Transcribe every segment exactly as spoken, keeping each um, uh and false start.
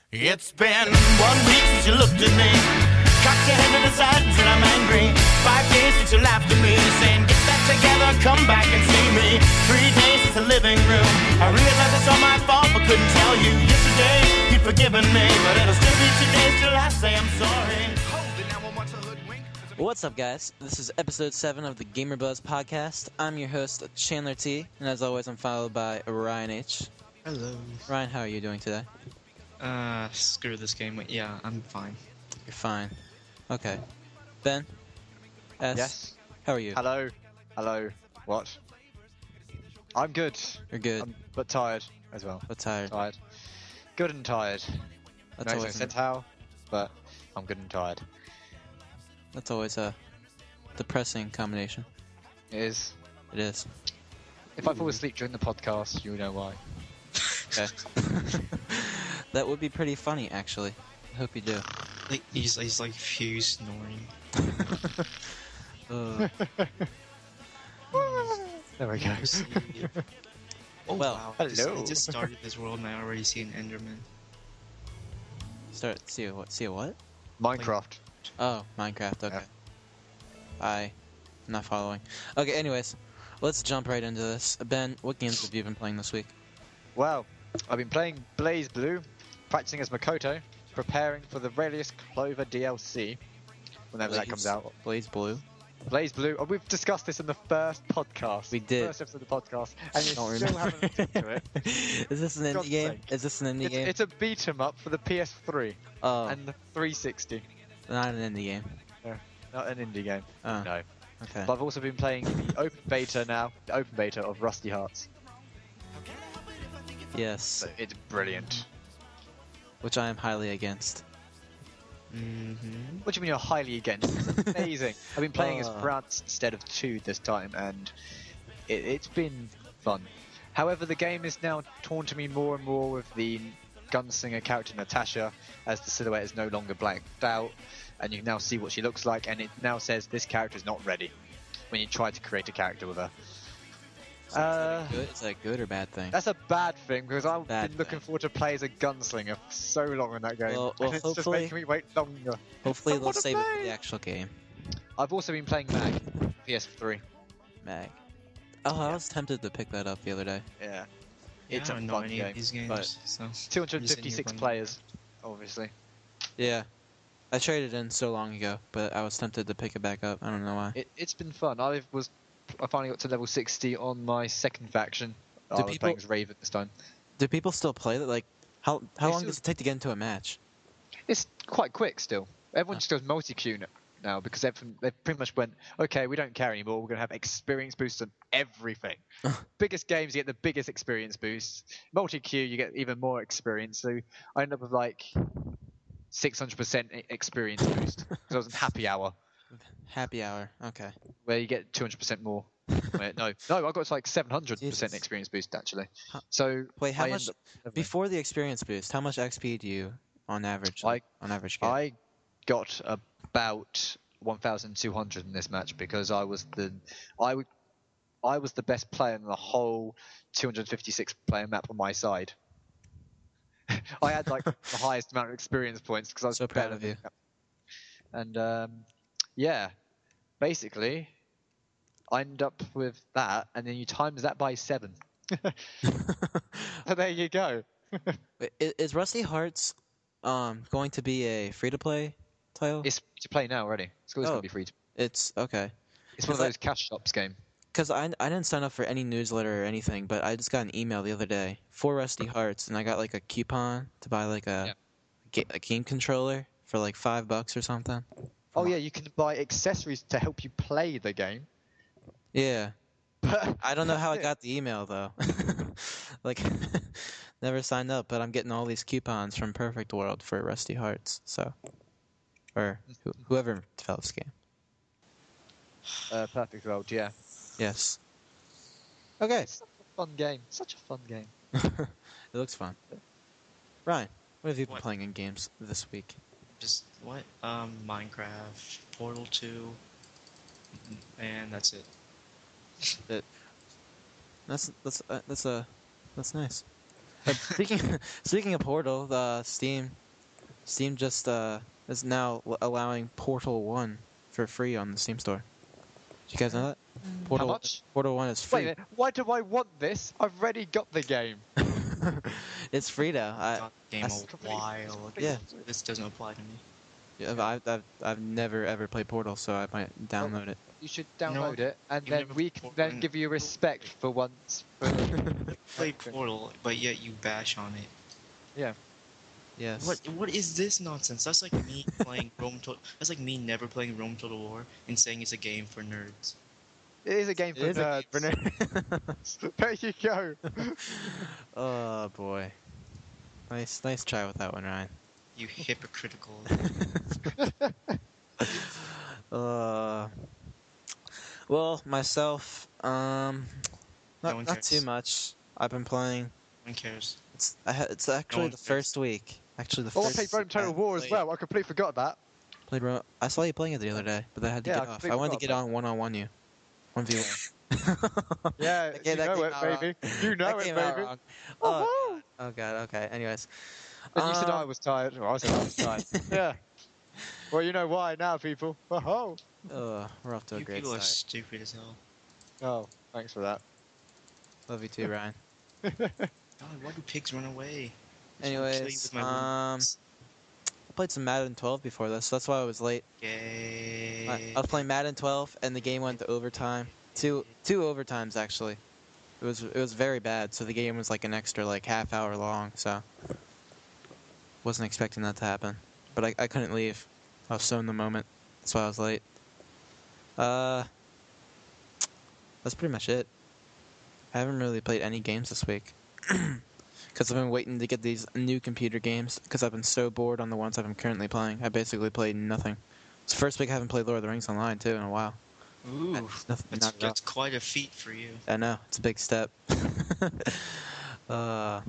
It's been one week since you looked at me, cocked your head to the side and said I'm angry. Five days since you laughed at me, saying get that together, come back and see me. Three days since the living room, I realized it's all my fault but couldn't tell you. Yesterday you'd forgiven me, but it'll still be two days till I say I'm sorry. What's up, guys? This is episode seven of the Gamer Buzz podcast. I'm your host, Chandler T, and as always, I'm followed by Ryan H. Hello. Ryan, how are you doing today? Uh, screw this game. Yeah, I'm fine. You're fine. Okay. Ben? S? Yes. How are you? Hello. Hello. What? I'm good. You're good, I'm, but tired as well. but tired. Tired. Good and tired. That's no always, sense how, but I'm good and tired. that's always a depressing combination. It is. It is. If I fall asleep during the podcast, you'll know why. Okay. That would be pretty funny, actually. I hope you do. Like he's he's like Fuse snoring. Uh, There we go. Oh Well, wow! I just, I hello. just started this world and I already see an Enderman. start. See a what? See a what? Minecraft. Oh, Minecraft. Okay. I, am not following. Okay. Anyways, let's jump right into this. Ben, what games have you been playing this week? Well, I've been playing Blaze Blue, practicing as Makoto, preparing for the Relius Clover D L C whenever that Blaze- comes out. Blaze Blue. Blaze Blue. Oh, we've discussed this in the first podcast. We did. First episode of the podcast, and you Don't still remember. haven't looked into it. Is this an God's indie game? sake. Is this an indie It's, game? it's a beat 'em up for the P S three oh, and the three sixty. not an indie game. Not an indie game. Oh, No. okay. But I've also been playing the open beta now, the open beta of Rusty Hearts. Yes, So it's brilliant. which I am highly against. Mm-hmm. What do you mean you're highly against? It's amazing. I've been playing as Uh. France instead of two this time, and it, it's been fun. However, the game is now taunting me more and more with the gunslinger character Natasha, as the silhouette is no longer blacked out, and you can now see what she looks like, and it now says this character is not ready when you try to create a character with her. Uh, Good? Is that a good or bad thing? that's a bad thing because I've Bad been looking thing. forward to play as a gunslinger for so long in that game. Well- well, and it's just hopefully- making me wait longer. Hopefully I they'll wanna save it for play. the actual game. I've also been playing Mag, P S three. Mag. Oh, I was tempted to pick that up the other day. Yeah. Yeah, It's I a don't know fun any game, of these games, but- so two hundred fifty-six I'm just sitting here players, obviously. Yeah. I traded in so long ago, but I was tempted to pick it back up. I don't know why. It, it's been fun. I was, I finally got to level sixty on my second faction. I Do was people- playing as Raven this time. Do people still play that? Like, how how They long still- does it take to get into a match? It's quite quick still. Everyone Huh. just goes multi-queue n- now because they've, they've pretty much went, okay, we don't care anymore. We're going to have experience boosts on everything. Biggest games, you get the biggest experience boosts. Multi-queue, you get even more experience. So I ended up with like six hundred percent e- experience boost because I was in happy hour Happy hour. Okay. where you get two hundred percent more. Wait, no, no, I got to like seven hundred Jesus. percent experience boost actually. Huh. So Wait, how I much end up leveling. before the experience boost? How much X P do you, on average, I- on average get? I got about one thousand two hundred in this match because I was the I would I was the best player in the whole two hundred fifty-six player map on my side. I had like the highest amount of experience points because I was So proud better of you. than- And um, yeah, basically, I end up with that, and then you times that by seven. So there you go. Wait, i- is Rusty Hearts um going to be a free to play title? It's free to play now already. It's always Oh. going to be free. To, It's okay. it's one Is of that- those cash shops game. Cause I I didn't sign up for any newsletter or anything, but I just got an email the other day for Rusty Hearts, and I got like a coupon to buy like a Yeah. ga- a game controller for like five bucks or something. Oh yeah, you can buy accessories to help you play the game. Yeah, But I don't know how I that's it. got the email though. Like, never signed up, but I'm getting all these coupons from Perfect World for Rusty Hearts. So, or who, whoever develops the game. Uh, Perfect World, yeah. Yes. Okay. It's such a fun game. Such a fun game. It looks fun. Ryan, what have you been What? playing in games this week? just what? Um, Minecraft, Portal two, and that's it. That's that's uh, that's uh, that's nice. But speaking speaking of Portal, the Steam Steam just uh is now l- allowing Portal One for free on the Steam store. Did you guys know that? Portal, How much? Portal One is Wait a free. minute, why do I want this? I've already got the game. It's free now. I, got the game I s- a while ago. Yeah. This doesn't apply to me. yeah, I've, I've I've never ever played Portal, so I might download it. You should You know download what? it, and You've then never we played can Portal then and- give you respect for once. For Play Portal, but yet you bash on it. yeah. Yes. What what is this nonsense? That's like me playing Rome Total. That's like me never playing Rome Total War and saying it's a game for nerds. It is a game It for is a nerds. game for nerds. There you go. Oh boy. Nice nice try with that one, Ryan. You hypocritical. Uh. Well, myself, um, No not, one not too cares. much. I've been playing. No one cares. It's I ha- it's actually one the cares. first week. Actually, the Oh, I first. played Rome Total I War as played- well. I completely forgot that. Played Ro- I saw you playing it the other day, but I had to Yeah, I get off. I completely wanted to forgot get about on one on one you, one v one. Yeah, Okay, you that know came it, out wrong. baby. You know That it, came out baby. wrong. Woohoo! Oh god. Oh god. Okay. Anyways. And you said I Um, was tired. Well, I said I was tired. Yeah. Well, you know why now, people. Oh, Uh, we're off to a You great people are start. stupid as hell. oh, thanks for that. Love you too, Ryan. God, why do pigs run away? I just wanna kill you Anyways, with my um, wounds. I played some Madden twelve before this, so that's why I was late. Yay. I, I was playing Madden twelve, and the game went to overtime. Two two overtimes actually. It was it was very bad. So the game was like an extra like half hour long. So wasn't expecting that to happen. But I I couldn't leave. I was so in the moment. That's why I was late. Uh, that's pretty much it. I haven't really played any games this week. Because I've been waiting to get these new computer games. Because I've been so bored on the ones that I'm currently playing. I basically played nothing. It's the first week I haven't played Lord of the Rings Online too in a while. Ooh, That's nothing, that's, not at all. that's quite a feat for you. I know it's a big step. uh.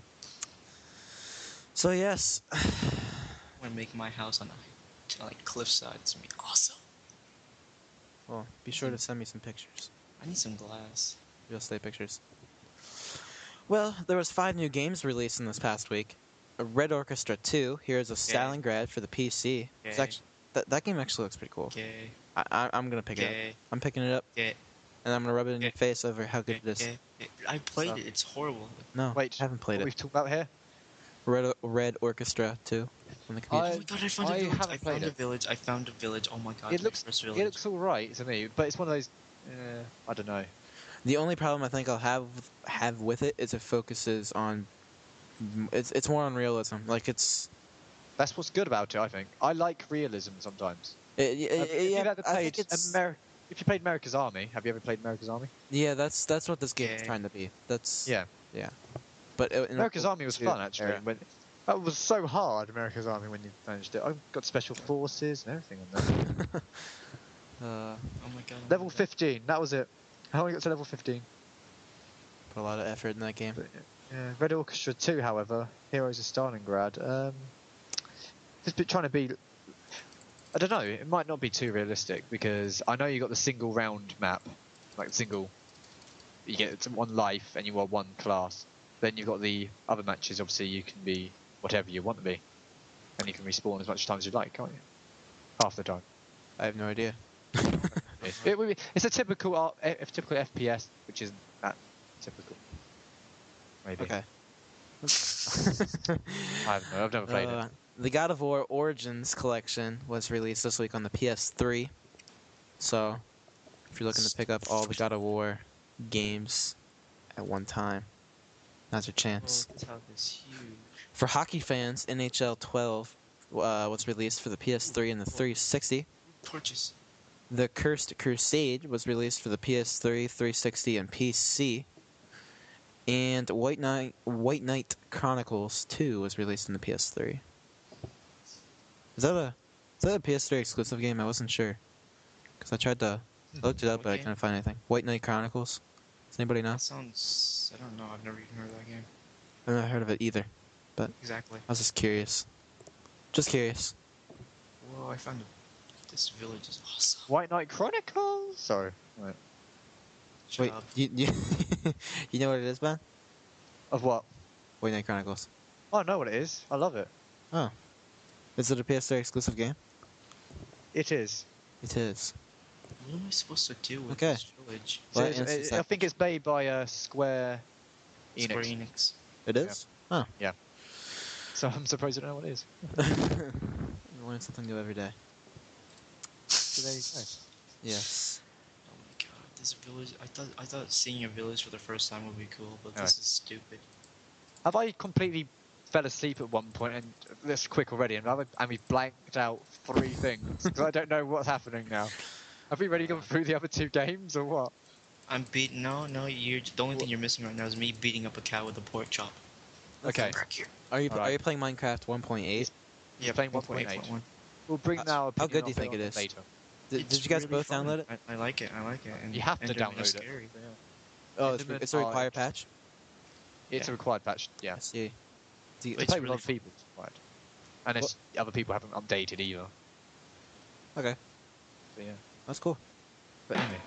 So yes, I'm gonna make my house on a like cliffside. It's gonna be awesome. well, be sure to send me some pictures. I need some glass. Real estate pictures. Well, there was five new games released in this past week. A Red Orchestra two, Heroes of Stalingrad for the P C. It's Okay. actually, that, that game actually looks pretty cool. Okay. I, I, I'm gonna pick it up. Okay. I'm picking it up, Okay. and I'm gonna rub it in your Okay. face over how good Okay. it is. Okay. I played So- it. It's horrible. No, Wait, I haven't played What it. we've talked about here? Red, Red Orchestra two on the computer. Oh I- my god! I found I a village. haven't I played found a it. village. I found a village. Oh my god! It my looks- first It village. looks all right to me, but it's one of those. Uh, I don't know. The only problem I think I'll have have with it is it focuses on. It's it's more on realism. Like it's. That's what's good about it, I think. I like realism sometimes. It, Uh, it, if yeah, you've ever I played think it's. Ameri- if you played America's Army, have you ever played America's Army? Yeah, that's that's what this game is Yeah. trying to be. That's Yeah. yeah. But it, in America's a- Army was to- fun actually. era. When, that was so hard, America's Army, when you managed it. I got special forces and everything on there. uh, Oh my god! oh Level my god. fifteen, that was it. I only got to level fifteen. put a lot of effort in that game. But, yeah. Red Orchestra two, however, Heroes of Stalingrad. Um, just be, trying to be. I don't know. It might not be too realistic because I know you got the single round map, like single. You get one life and you are one class. Then you've got the other matches. Obviously, you can be whatever you want to be, and you can respawn as much times as you like, can't you? Half the time. I have no idea. It, would be- it's a typical, R- a, a typical F P S, which isn't that typical. Maybe. Okay. I don't know. I've never played Uh, it. The God of War Origins collection was released this week on the P S three. So, if you're looking to pick up all the God of War games at one time, now's your chance. Oh, this house is huge. For hockey fans, N H L twelve uh, was released for the P S three and the three sixty. Torches. The Cursed Crusade was released for the P S three, three sixty, and P C. And White Knight, White Knight Chronicles two was released in the P S three. Is that a is that a P S three exclusive game? I wasn't sure. Because I tried to I looked it up, What but I game? couldn't find anything. White Knight Chronicles. Does anybody know? That sounds. I don't know. I've never even heard of that game. I've never heard of it either. Exactly. I was just curious. Just curious. Whoa! I found a, this village is awesome. White Knight Chronicles. Sorry. Right. Shut Wait, up. you, you, you know what it is, Ben? Of what? Void Knight Chronicles. Oh, I know what it is. I love it. Is it a P S three exclusive game? It is. It is. What am I supposed to do with Okay. this village? So Well, it's- it's- I think it's made by uh, Square Enix. Square Enix. It is? So I'm surprised you don't know what it is. You learn something new every day. So there you go. Yes. Oh my god, this village. I thought I thought seeing a village for the first time would be cool, but No. this is stupid. Have I completely fell asleep at one point and this quick already, and I've and we've blanked out three things because I don't know what's happening now. Have we already gone through the other two games or what? I'm beat. No, no. You're the only thing you're missing right now is me beating up a cow with a pork chop. Okay, Back here. Are you, are Alright. you playing Minecraft one point eight? Yeah, playing one point eight point one. we'll bring How- now. how opinion good do you of think on it is? Later. Did, It's did you guys really both fun. download it? I, I like it. I like it. And You have to Enderman download is it. Scary. Oh, it's, Enderman it's a required are- patch? It's Yeah. a required patch. Yeah, I see. Do you, Wait, play it's with really other people. It's required. Unless other people haven't updated either. okay, So yeah. that's cool. But anyway.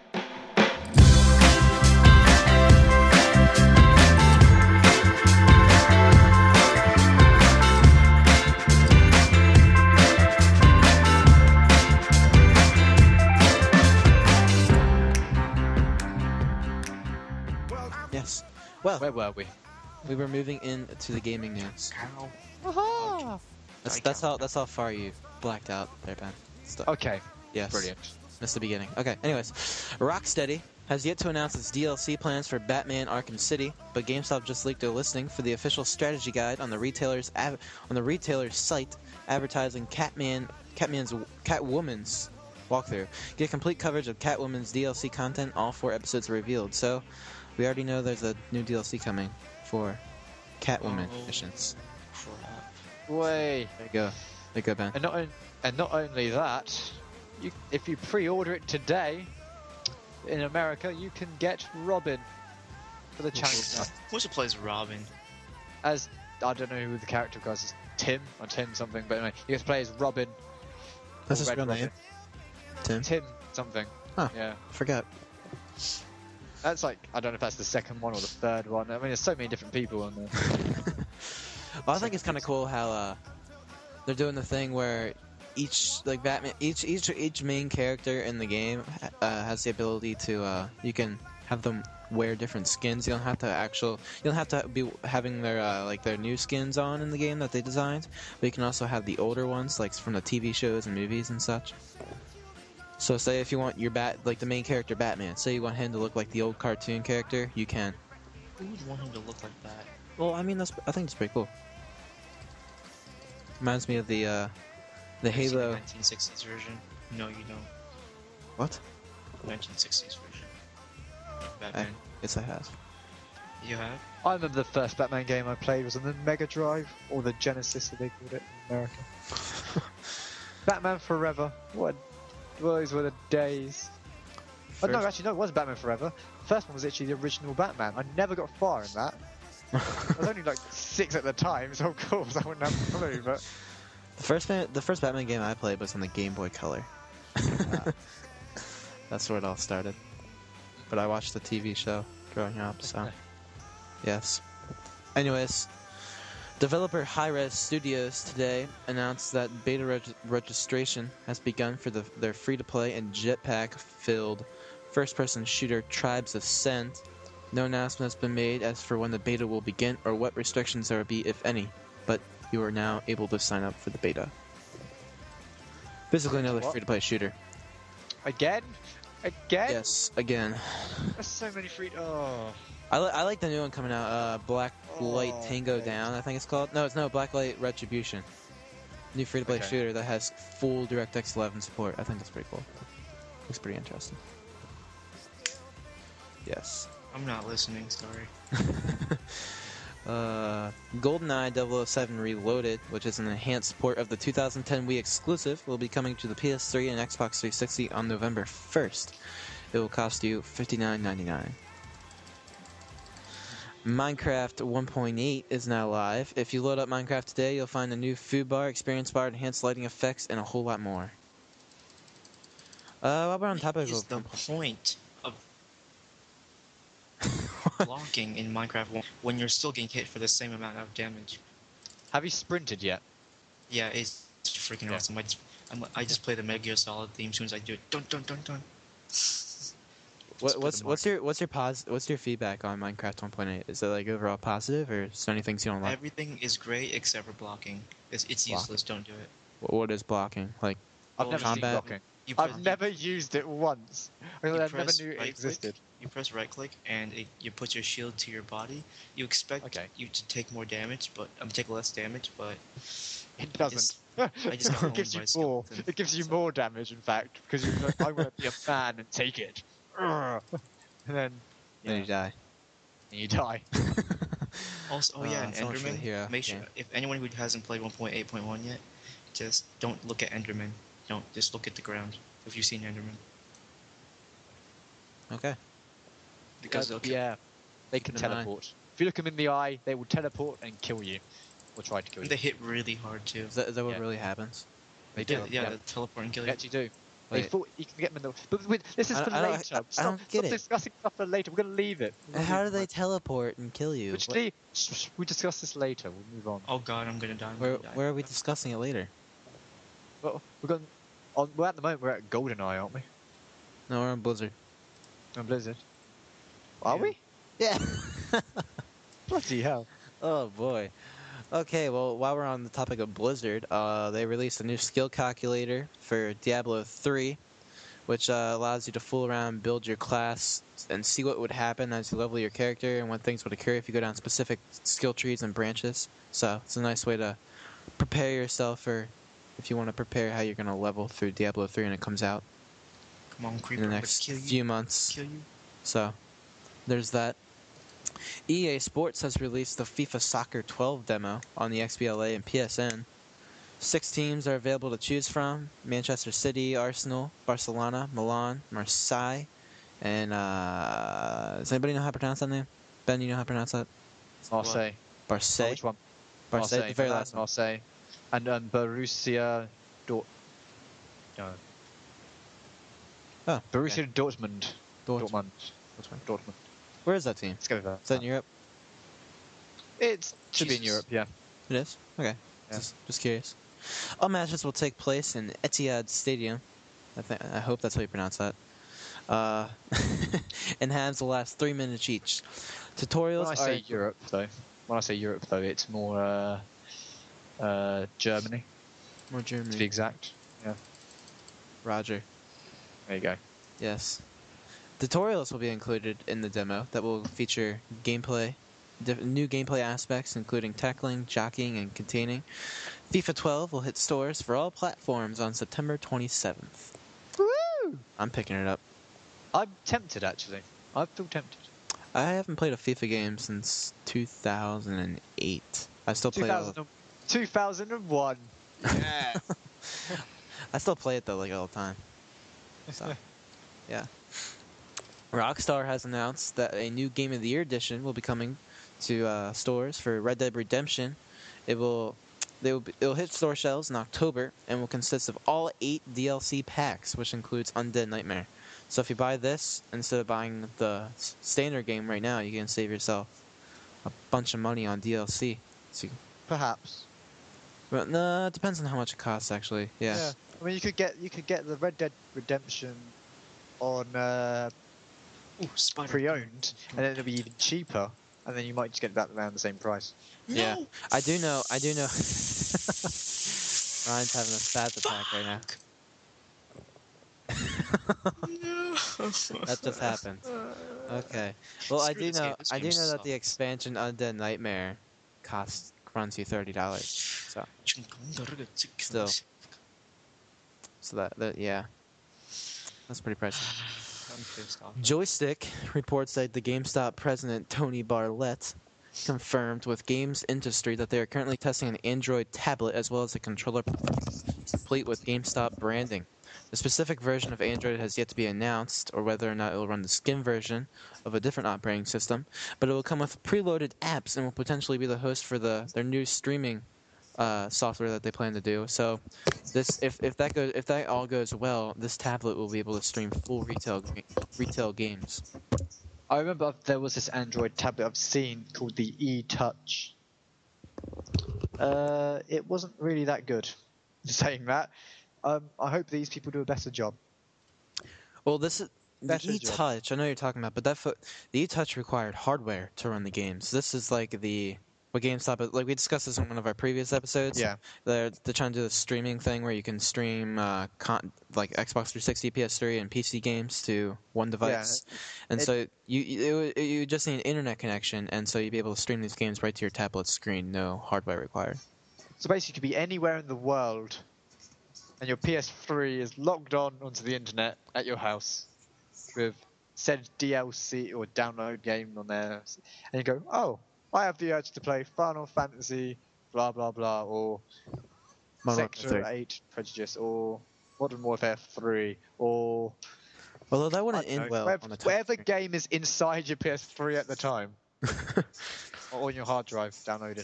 Yes. Well, Where were we? we were moving into the gaming news. Cow. That's I that's can't. how that's how far you blacked out there, Ben. Stuff. Okay, Yes. brilliant. Missed the beginning. Okay. Anyways, Rocksteady has yet to announce its D L C plans for Batman: Arkham City, but GameStop just leaked a listing for the official strategy guide on the retailer's av- on the retailer's site, advertising Catman, Catman's, Catwoman's walkthrough. Get complete coverage of Catwoman's D L C content. All four episodes are revealed. So, we already know there's a new D L C coming for Catwoman Oh. missions. Crap. Way. There you go. There you go, Ben. And not on- and not only that, you if you pre-order it today in America, you can get Robin for the challenge. Who's who plays Robin? As I don't know who the character guys is, Tim or Tim something, but anyway, you get to play as Robin. That's or his Red real Robin. name. Tim. Tim something. Huh. Yeah. Forgot. That's like I don't know if that's the second one or the third one. I mean, there's so many different people on there. Well, I think it's kind of cool how uh, they're doing the thing where each like Batman, each each each main character in the game uh, has the ability to uh, you can have them wear different skins. You don't have to actual you don't have to be having their uh, like their new skins on in the game that they designed, but you can also have the older ones like from the T V shows and movies and such. So say if you want your bat like the main character Batman, say you want him to look like the old cartoon character, you can. Who would want him to look like that? Well, I mean that's I think it's pretty cool. Reminds me of the uh, the Have you seen Halo. The nineteen sixties version? No, you don't. What? nineteen sixties version. Batman. Yes, I have. You have? I remember the first Batman game I played was on the Mega Drive or the Genesis, as they called it in America. Batman Forever. What? Those were the days. Oh, no, First- actually, no, it was Batman Forever. First one was actually the original Batman. I never got far in that. I was only like six at the time, so of course I wouldn't have a clue. But The first man, the first Batman game I played was on the Game Boy Color. Ah. That's where it all started. But I watched the T V show growing up, so yes. Anyways, developer Hi-Res Studios today announced that beta reg- registration has begun for the, their free-to-play and jetpack-filled first-person shooter Tribes Ascent. No announcement has been made as for when the beta will begin or what restrictions there will be, if any, but you are now able to sign up for the beta. Basically another What? free-to-play shooter. again, again. Yes, again. There's so many free. Oh. I, li- I like the new one coming out, uh, Black Light Oh, Tango great. Down, I think it's called. No, it's no, Black Light Retribution. New free-to-play Okay. shooter that has full DirectX eleven support. I think that's pretty cool. Looks pretty interesting. Yes. I'm not listening, sorry. uh, GoldenEye double oh seven Reloaded, which is an enhanced port of the two thousand ten Wii exclusive, will be coming to the P S three and Xbox three sixty on November first. It will cost you fifty-nine ninety-nine. Minecraft one point eight is now live. If you load up Minecraft today, you'll find a new food bar, experience bar, enhanced lighting effects, and a whole lot more. Uh, while we're on topic What is of the point of... blocking in Minecraft one when you're still getting hit for the same amount of damage. Have you sprinted yet? Yeah, it's freaking Yeah. awesome. I just, I'm, I just play the Metal Gear Solid theme as soon as I do it. Dun dun dun dun. What, put what's the what's mark. your what's your pos what's your feedback on Minecraft one point eight? Is it like overall positive, or is there any things you don't like? Everything is great except for blocking. It's, it's Block. useless. Don't do it. What, what is blocking? Like I've Oh, never you- seen combat? blocking. You press, I've never used it once. I, you mean, I never press knew it right existed. Click, you press right click and it, you put your shield to your body. You expect Okay. you to take more damage, but um, take less damage, but It I doesn't. just- I just got it gives you owned by more. skeleton. It gives you So- more damage, in fact, because you're like, I want to be a man and take it. Urgh. And then then you die. and you die. Also, oh yeah, Uh, and so much for the Enderman. hero Make sure game. if anyone who hasn't played one point eight point one yet, just don't look at Enderman. Don't just look at the ground if you see an Enderman Okay. because Uh, they'll kill. yeah, they can Keep in mind. teleport. If you look them in the eye, they will teleport and kill you, or try to kill you. They hit really hard too. Is that, is that what Yeah. really happens? They do. Yeah, yeah, they teleport and kill They you. actually do. They Wait. thought you can get them in the. But wait, this is I- for I don't- later. I- I stop, don't get stop it. discussing stuff for later. We're gonna leave it. We're gonna How leave do it. they teleport and kill you? Which What- they, sh- sh- we discuss this later. We'll move on. Oh god, I'm gonna die. I'm where gonna die. where are we discussing it later? Well, we're going. On, well, at the moment we're at GoldenEye, aren't we? No, we're on Blizzard. On Blizzard. Are Yeah. we? Yeah. Bloody hell! Oh boy. Okay, well, while we're on the topic of Blizzard, uh, they released a new skill calculator for Diablo three, which uh, allows you to fool around, build your class, and see what would happen as you level your character and when things would occur if you go down specific skill trees and branches. So it's a nice way to prepare yourself for if you want to prepare how you're going to level through Diablo three when it comes out Come on, in creeper. the I'm gonna next kill you. few months. Kill you. So, there's that. E A Sports has released the FIFA Soccer twelve demo on the X B L A and P S N. Six teams are available to choose from: Manchester City, Arsenal, Barcelona, Milan, Marseille, and uh, does anybody know how to pronounce that name? Ben, you know how to pronounce that? Marseille. Oh, Marseille. which one? Marseille. The very Milan, last one. Marseille. And um, Borussia. Dort. No. Oh, Borussia okay. Dortmund. Dortmund. Dortmund. Which one? Dortmund. Where is that team? Let's go with that. Is that in Europe? It should be in Jesus. Europe, yeah. It is? Okay. Yeah. Just, just curious. All matches will take place in Etihad Stadium. I think I hope that's how you pronounce that. Uh, and halves will last three minutes each. Tutorials When I are say Europe, though, when I say Europe, though, it's more uh, uh, Germany, more to be Germany. exact. Roger. There you go. Yes. Tutorials will be included in the demo that will feature gameplay, diff- new gameplay aspects including tackling, jockeying, and containing. FIFA twelve will hit stores for all platforms on September twenty-seventh. Woo! I'm picking it up. I'm tempted, actually. I feel tempted. I haven't played a FIFA game since two thousand eight. I still play. It all, two thousand one. Yeah. I still play it though, like all the time. So, yeah. Rockstar has announced that a new Game of the Year edition will be coming to uh, stores for Red Dead Redemption. It will, they will, be, it will hit store shelves in October and will consist of all eight D L C packs, which includes Undead Nightmare. So if you buy this instead of buying the s- standard game right now, you can save yourself a bunch of money on D L C. So, you- Perhaps. well, no, it depends on how much it costs, actually. Yeah. I mean, you could get you could get the Red Dead Redemption on uh, Ooh, spider. pre-owned, and then it'll be even cheaper, and then you might just get that around the same price. Yeah. No! I do know. I do know. Ryan's having a spaz attack right now. No. That just happened. Okay. Well, I Screw do this know. game. This I do game know that the sucks. expansion Undead Nightmare costs runs you thirty dollars. So, Still. so that, that yeah, that's pretty pricey. I'm pissed off. Joystick reports that the GameStop president Tony Barlett confirmed with Games Industry that they are currently testing an Android tablet as well as a controller complete with GameStop branding. The specific version of Android has yet to be announced, or whether or not it will run the skin version of a different operating system, but it will come with preloaded apps and will potentially be the host for the their new streaming uh, software that they plan to do. So, this if, if that goes if that all goes well, this tablet will be able to stream full retail ga- retail games. I remember there was this Android tablet I've seen called the eTouch. Uh, it wasn't really that good. Saying that, um, I hope these people do a better job. Well, this is the Better job. eTouch. I know what you're talking about, but that fo- the eTouch required hardware to run the games. This is like the what GameStop, like we discussed this in one of our previous episodes. Yeah. They're they're trying to do the streaming thing where you can stream uh, con- like Xbox three sixty, P S three, and P C games to one device, and It- so you you it, you just need an internet connection, and so you'd be able to stream these games right to your tablet screen, no hardware required. So basically, you could be anywhere in the world, and your P S three is logged on onto the internet at your house with said D L C or download game on there, and you go, "Oh, I have the urge to play Final Fantasy, blah blah blah, or Modern Warfare Sector three. eight Prejudice, or Modern Warfare three, or Although that I wouldn't don't know, end well wherever, on a touch wherever screen. game is inside your P S three at the time, or on your hard drive downloaded."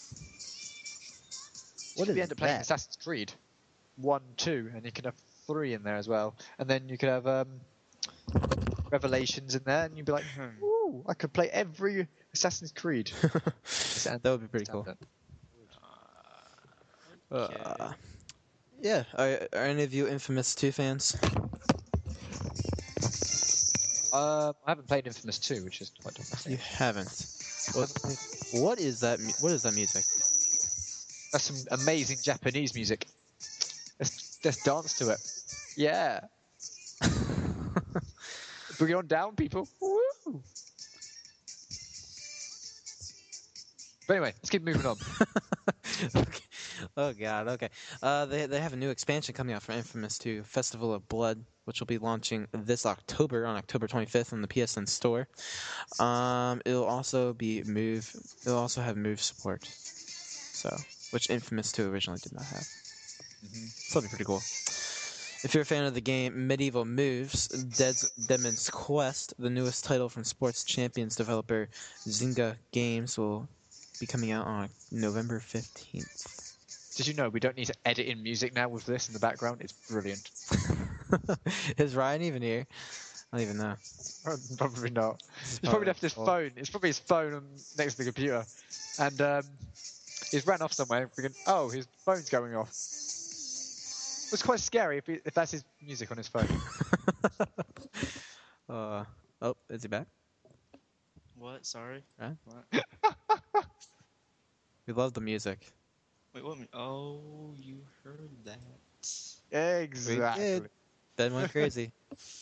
What you could is end up playing that? Assassin's Creed one, two, and you could have three in there as well, and then you could have um, Revelations in there, and you'd be like, Hmm. "Ooh, I could play every Assassin's Creed." That would be pretty cool. Uh, yeah, are, are any of you Infamous two fans? Um, I haven't played Infamous two, which is quite You different. haven't. What, what is that? mu- What is that music? That's some amazing Japanese music. Let's, let's dance to it. Yeah. Bring it on down, people. Woo! But anyway, let's keep moving on. Okay. Oh god. Okay. Uh, they they have a new expansion coming out for Infamous two, Festival of Blood, which will be launching this October on October twenty-fifth on the P S N store. Um, it'll also be move. It'll also have move support. So, which Infamous two originally did not have. So that'll be pretty cool. If you're a fan of the game Medieval Moves, Dead's Demon's Quest, the newest title from Sports Champions developer Zynga Games, will be coming out on November fifteenth. Did you know we don't need to edit in music now with this in the background? It's brilliant. Is Ryan even here? I don't even know. Probably not. This is He's probably left his cool. phone. It's probably his phone on, next to the computer, and um, he's ran off somewhere. Thinking, oh, his phone's going off. It's quite scary if, he, if that's his music on his phone. uh, oh, is he back? What? Sorry. Huh? What? We love the music. Wait, what? Oh, you heard that? Exactly. Ben went crazy.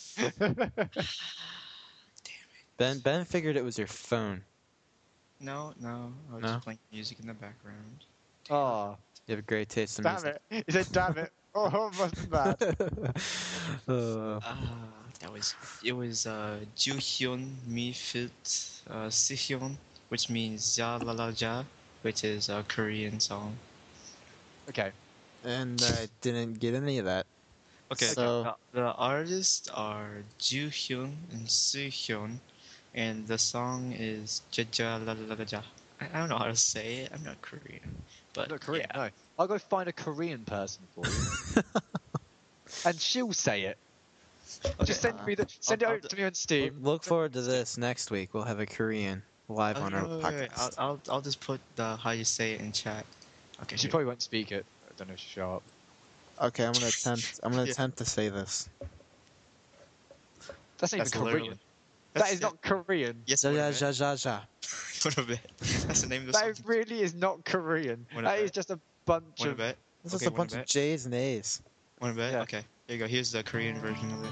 Ben Ben figured it was your phone. No, no. I was No? just playing music in the background. Oh, You have a great taste in damn music. it! He said, "Damn it!" Oh, must bad. uh, Ah, that was it. Was uh, Juhyun Mi Fit uh, Sihyun, which means Ja La La Ja, which is a Korean song. Okay. and I didn't get any of that. Okay, So- the, the artists are Juhyun and Suhyun, and the song is Ja Ja La La La Ja. I, I don't know how to say it. I'm not Korean, but Not Korean. yeah. No. I'll go find a Korean person for you, and she'll say it. Okay. Just send me the send I'll- it over to me on Steam. Look forward to this next week. We'll have a Korean live Oh, on no, our wait, wait, wait. I'll, podcast. I'll I'll just put the how you say it in chat. Okay. She here. probably won't speak it. I don't know if she'll show up. Okay, I'm gonna attempt. I'm gonna Yeah. attempt to say this. That's not That's even literally- Korean. That's That is it. not Korean. Yes, Ja one ja of it. ja ja ja. One of it. That's the name of the That song. really is not Korean. One That of is it. just a bunch One of. of it. This is Okay, a one bunch of of it. J's and A's. One of it. Yeah. Okay. Here you go. Here's the Korean version of it.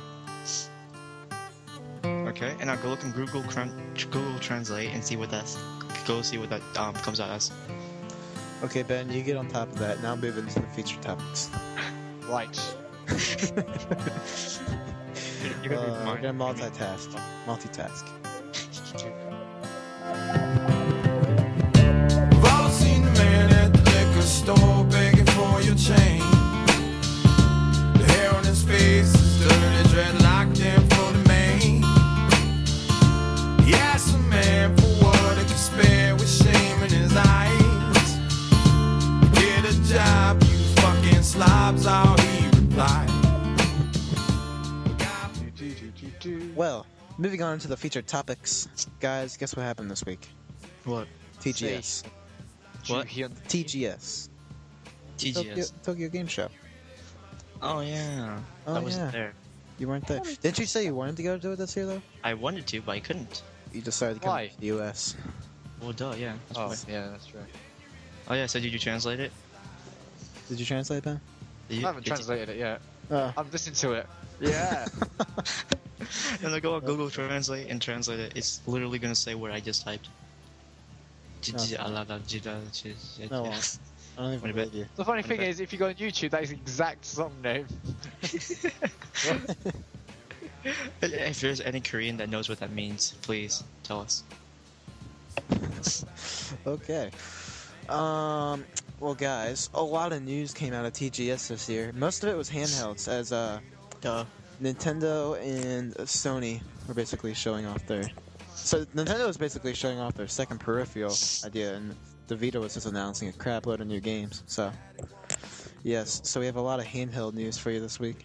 Okay, and now go look in Google Cran- Google Translate and see what that's. Go see what that um comes out as. Okay, Ben, you get on top of that. Now move into the feature topics. Right. You're gonna Uh, be we're mine. gonna multitask. Multitask. We've all seen the man at the liquor store begging for your change. The hair on his face is dirty, dreadlocked in for the main. He asked the man for what he could spare with shame in his eyes. Get a job, you fucking slobs, all he replied. Well, moving on to the featured topics, guys. Guess what happened this week? What? T G S. What? Juhyun- T G S. T G Tokyo, S. Tokyo Game Show. Oh yeah. Oh, I wasn't yeah. there. You weren't there. Didn't you say you wanted to go to it this year though? I wanted to, but I couldn't. You decided to come Why? to the U S. Well, duh, yeah. That's Oh, why. yeah, that's true. Oh yeah. So did you translate it? Did you translate, Ben? Did I you, haven't did you- translated it yet. Oh. I'm listening to it. Yeah. And I go on Google Translate and translate it. It's literally gonna say what I just typed. Okay. Oh, No, it won't. I don't even What about- believe you. The funny What thing about- is, if you go on YouTube, that is the exact song name. If there's any Korean that knows what that means, please tell us. Okay. Um. Well, guys, a lot of news came out of T G S this year. Most of it was handhelds, as uh, Duh. Nintendo and Sony were basically showing off their. So Nintendo was basically showing off their second peripheral idea, and the Vita was just announcing a crap load of new games. So, yes, so we have a lot of handheld news for you this week.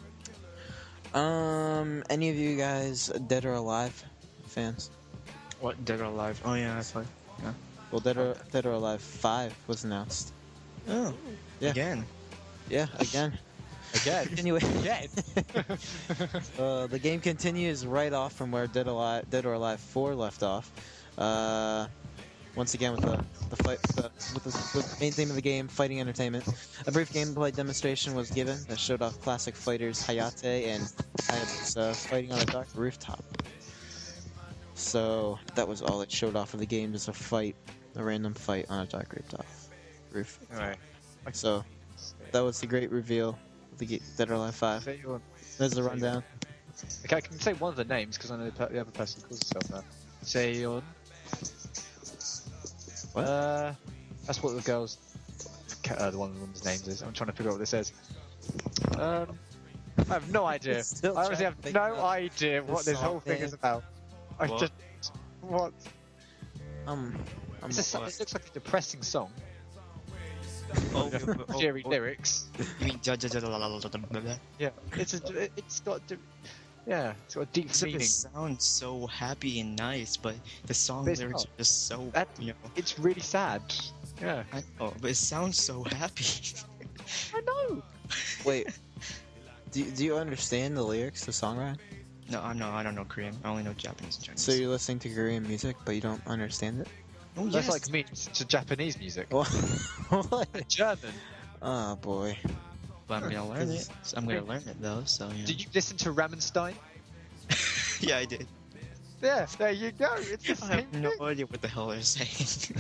Um, any of you guys Dead or Alive fans? What? Dead or Alive? Oh yeah, I played. Well, Dead or, Dead or Alive five was announced. Oh. Yeah. Again. Yeah, again. Again. Anyway, Again. uh, the game continues right off from where Dead Alive, Dead or Alive four left off. Uh, once again with the the fight, the, with the, the main theme of the game, fighting entertainment. A brief gameplay demonstration was given that showed off classic fighters Hayate and Hayabusa fighting on a dark rooftop. So that was all it showed off of the game, just a fight, a random fight on a dark rooftop. Roof. Alright. So that was the great reveal of the Ge- Dead or Alive five. Say your- There's the rundown. Okay, I can say one of the names because I know the per- the other person calls himself that. Seon. What? Uh, that's what the girls, ca- uh, the one of the woman's names is. I'm trying to figure out what this is. Um, I have no idea. It's still I honestly trying to have figure no out idea what this this whole song thing name. is about. I What? just what? Um, um It's a, so- it looks like a depressing song. Oh, Oh, Jerry lyrics. You mean ja ja ja la la la la la la? Yeah, it's a, it's got, di- yeah, it's got a deep Except meaning. it sounds so happy and nice, but the song But it's lyrics not. are just so That- you know. It's really sad. Yeah, I know, but it sounds so happy. I know. wait. Do you, do you understand the lyrics to song Ryan? No, I know, I don't know Korean. I only know Japanese and Chinese. So you're listening to Korean music, but you don't understand it? oh, That's yes. like me to Japanese music. What? What? German. Oh boy. But I'm gonna learn it. So I'm gonna learn it though. So yeah. Did you listen to Ramenstein? yeah, I did. Yeah, there you go. It's the I same have no thing. idea what the hell they're saying.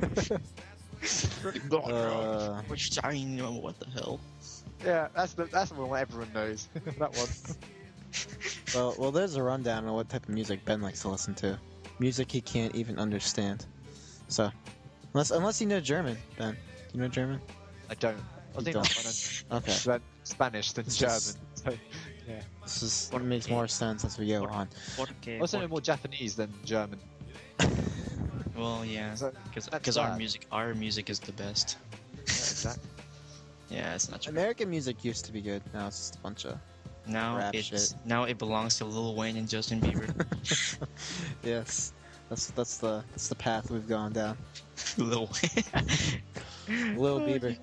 Uh, Which Chinese? What the hell? Yeah, that's the that's the one everyone knows. That one. well, well, there's a rundown on what type of music Ben likes to listen to. Music he can't even understand. So, unless unless you know German, Ben. Do you know German? I don't. I You think don't. I'm Okay. Span- Spanish than It's German. just- So, yeah. This is what makes more sense as we go on. I also know more Japanese than German. Well, yeah, So, because that's our bad. music, our music is the best. Yeah, exactly. Yeah, it's not true. American music used to be good. Now it's just a bunch of Now rap it's shit. now it belongs to Lil Wayne and Justin Bieber. yes. That's that's the that's the path we've gone down. Lil Wayne. Lil Bieber.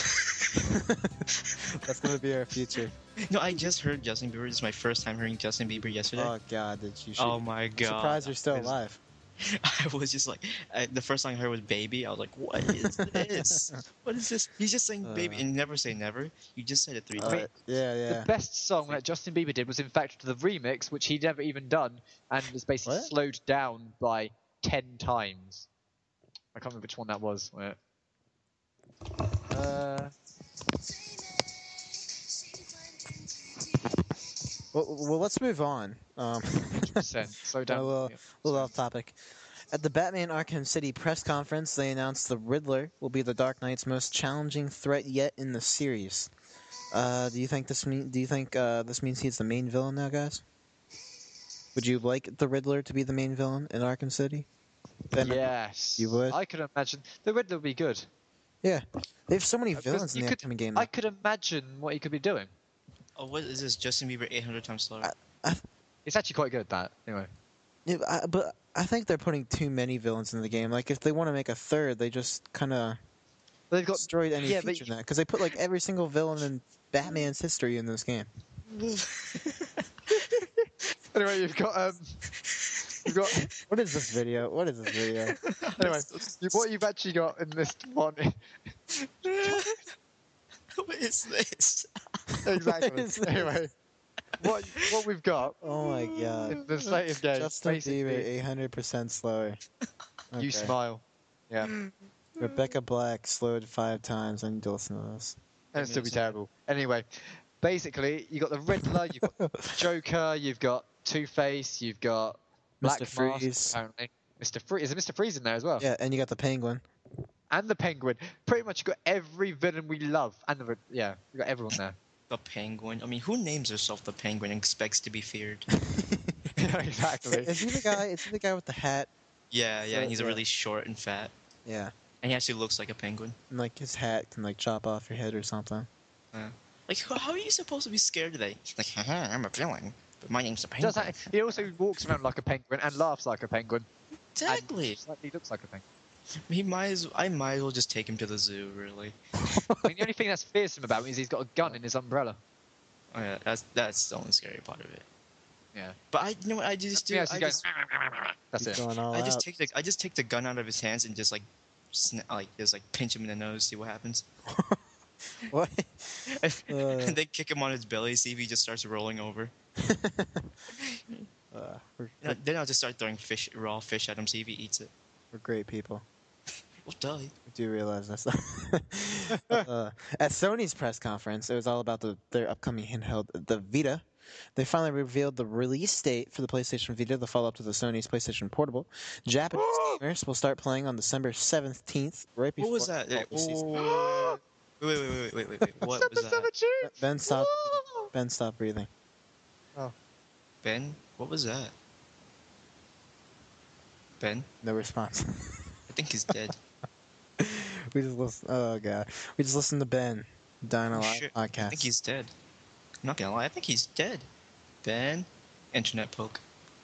That's gonna be our future. No, I just heard Justin Bieber. This is my first time hearing Justin Bieber yesterday. Oh god, did you? Oh my I'm god! surprised you're still I was- alive. I was just like, I, the first song I heard was "Baby." I was like, "What is this? What is this?" He's just saying "baby" Uh. and never say never. You just said it three Uh, times. yeah, The yeah. best song that Justin Bieber did was in fact the remix, which he'd never even done, and was basically What? slowed down by ten times. I can't remember which one that was. Wait. Uh, Well, well, let's move on. Um, percent. Slow down. A little- Yeah. a little off topic. At the Batman Arkham City press conference, they announced the Riddler will be the Dark Knight's most challenging threat yet in the series. Uh, do you think this mean? Do you think uh, this means he's the main villain now, guys? Would you like the Riddler to be the main villain in Arkham City? Ben? Yes. You would? I could imagine the Riddler would be good. Yeah, they have so many Uh, 'cause villains in you the could- upcoming game. I could imagine what he could be doing. Oh, what is this? Justin Bieber eight hundred times slower. I- It's actually quite good, that. Anyway. Yeah, I, but I think they're putting too many villains in the game. Like, if they want to make a third, they just kind of They've got... destroyed any yeah, feature but in that. Because they put, like, every single villain in Batman's history in this game. Anyway, you've got... um, you've got... What is this video? What is this video? Anyway, you, what you've actually got in this one... What is this? exactly. What is this? Anyway, what what we've got Oh my god. in the latest game, Justin Bieber, basically, eight hundred percent slower. you Okay. smile. Yeah. Rebecca Black slowed five times. I need to listen to this. And it'll still be Amazing. terrible. Anyway, basically, you got the Riddler, you've got Joker, you've got Two-Face, you've got Black Mister Mask, Freeze. apparently. Mister Freeze. Is it Mister Freeze in there as well? Yeah, and you got the Penguin. And the Penguin. Pretty much got every villain we love. And the Rid- yeah, we got everyone there. The Penguin. I mean, who names herself the Penguin and expects to be feared? yeah, exactly. Is he the guy? Is he the guy with the hat? Yeah, yeah, and he's Yeah. really short and fat, Yeah. and he actually looks like a penguin. And like his hat can like chop off your head or something. Like, how how are you supposed to be scared today? Like, haha, I'm a villain, but my name's the Does Penguin. that, he also walks around like a penguin and laughs like a penguin. Exactly. And slightly looks like a penguin. He might as I might as well just take him to the zoo, really. I mean, the only thing that's fearsome about him is he's got a gun in his umbrella. Oh, yeah, that's that's the only scary part of it. Yeah. But I, you know what I just do? Yeah, so I he goes, just, that's He's it. going all I just out. take the I just take the gun out of his hands and just like, sna- like just like pinch him in the nose, see what happens, What? and, Uh. and then kick him on his belly, see if he just starts rolling over. uh, we're, You know, then I'll just start throwing fish, raw fish at him, see if he eats it. we're great people. Well, duh. I do realize this. uh, at Sony's press conference, it was all about the, their upcoming handheld, the Vita. They finally revealed the release date for the PlayStation Vita, the follow-up to the Sony's PlayStation Portable. Japanese gamers will start playing on December seventeenth, right before. What was that? holiday season. Oh, wait, wait, wait, wait, wait, wait. What was that? seventeen! Ben, stop. Ben, stop breathing. Ben? What was that? Ben? No response. I think he's dead. we just listen. Oh god, we just listened to Ben dying Oh, alive shit. podcast. I think he's dead. I'm not gonna lie, I think he's dead. Ben? Internet poke.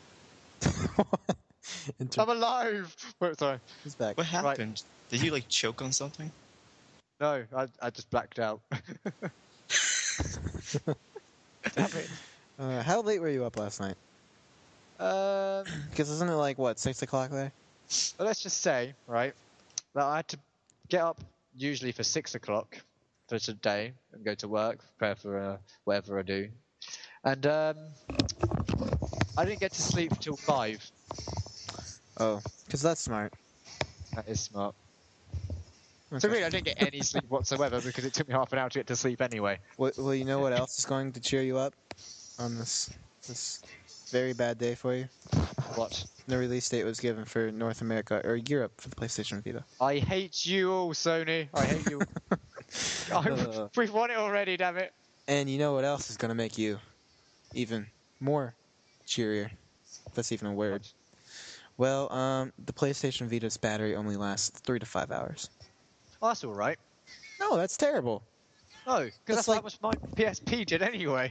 Inter- I'm alive! Wait, sorry. He's back. What happened? Did you like choke on something? No, I, I just blacked out. Damn it. Uh, how late were you up last night? Um, Because isn't it like what six o'clock there? well, let's just say, right, that I had to get up usually for six o'clock for today and go to work, prepare for uh, whatever I do. And um, I didn't get to sleep till five. Oh, because that's smart. That is smart. So Okay. really, I didn't get any sleep whatsoever because it took me half an hour to get to sleep anyway. Well, well, you know what else is going to cheer you up on this this very bad day for you? What? The release date was given for North America or Europe for the PlayStation Vita. I hate you all, Sony. I hate you. I, Uh. we've won it already, damn it. And you know what else is going to make you even more cheerier? If that's even a word. Well, um, the PlayStation Vita's battery only lasts three to five hours. Oh, that's all right. No, that's terrible. No, because That's that's, like- how much my P S P did anyway.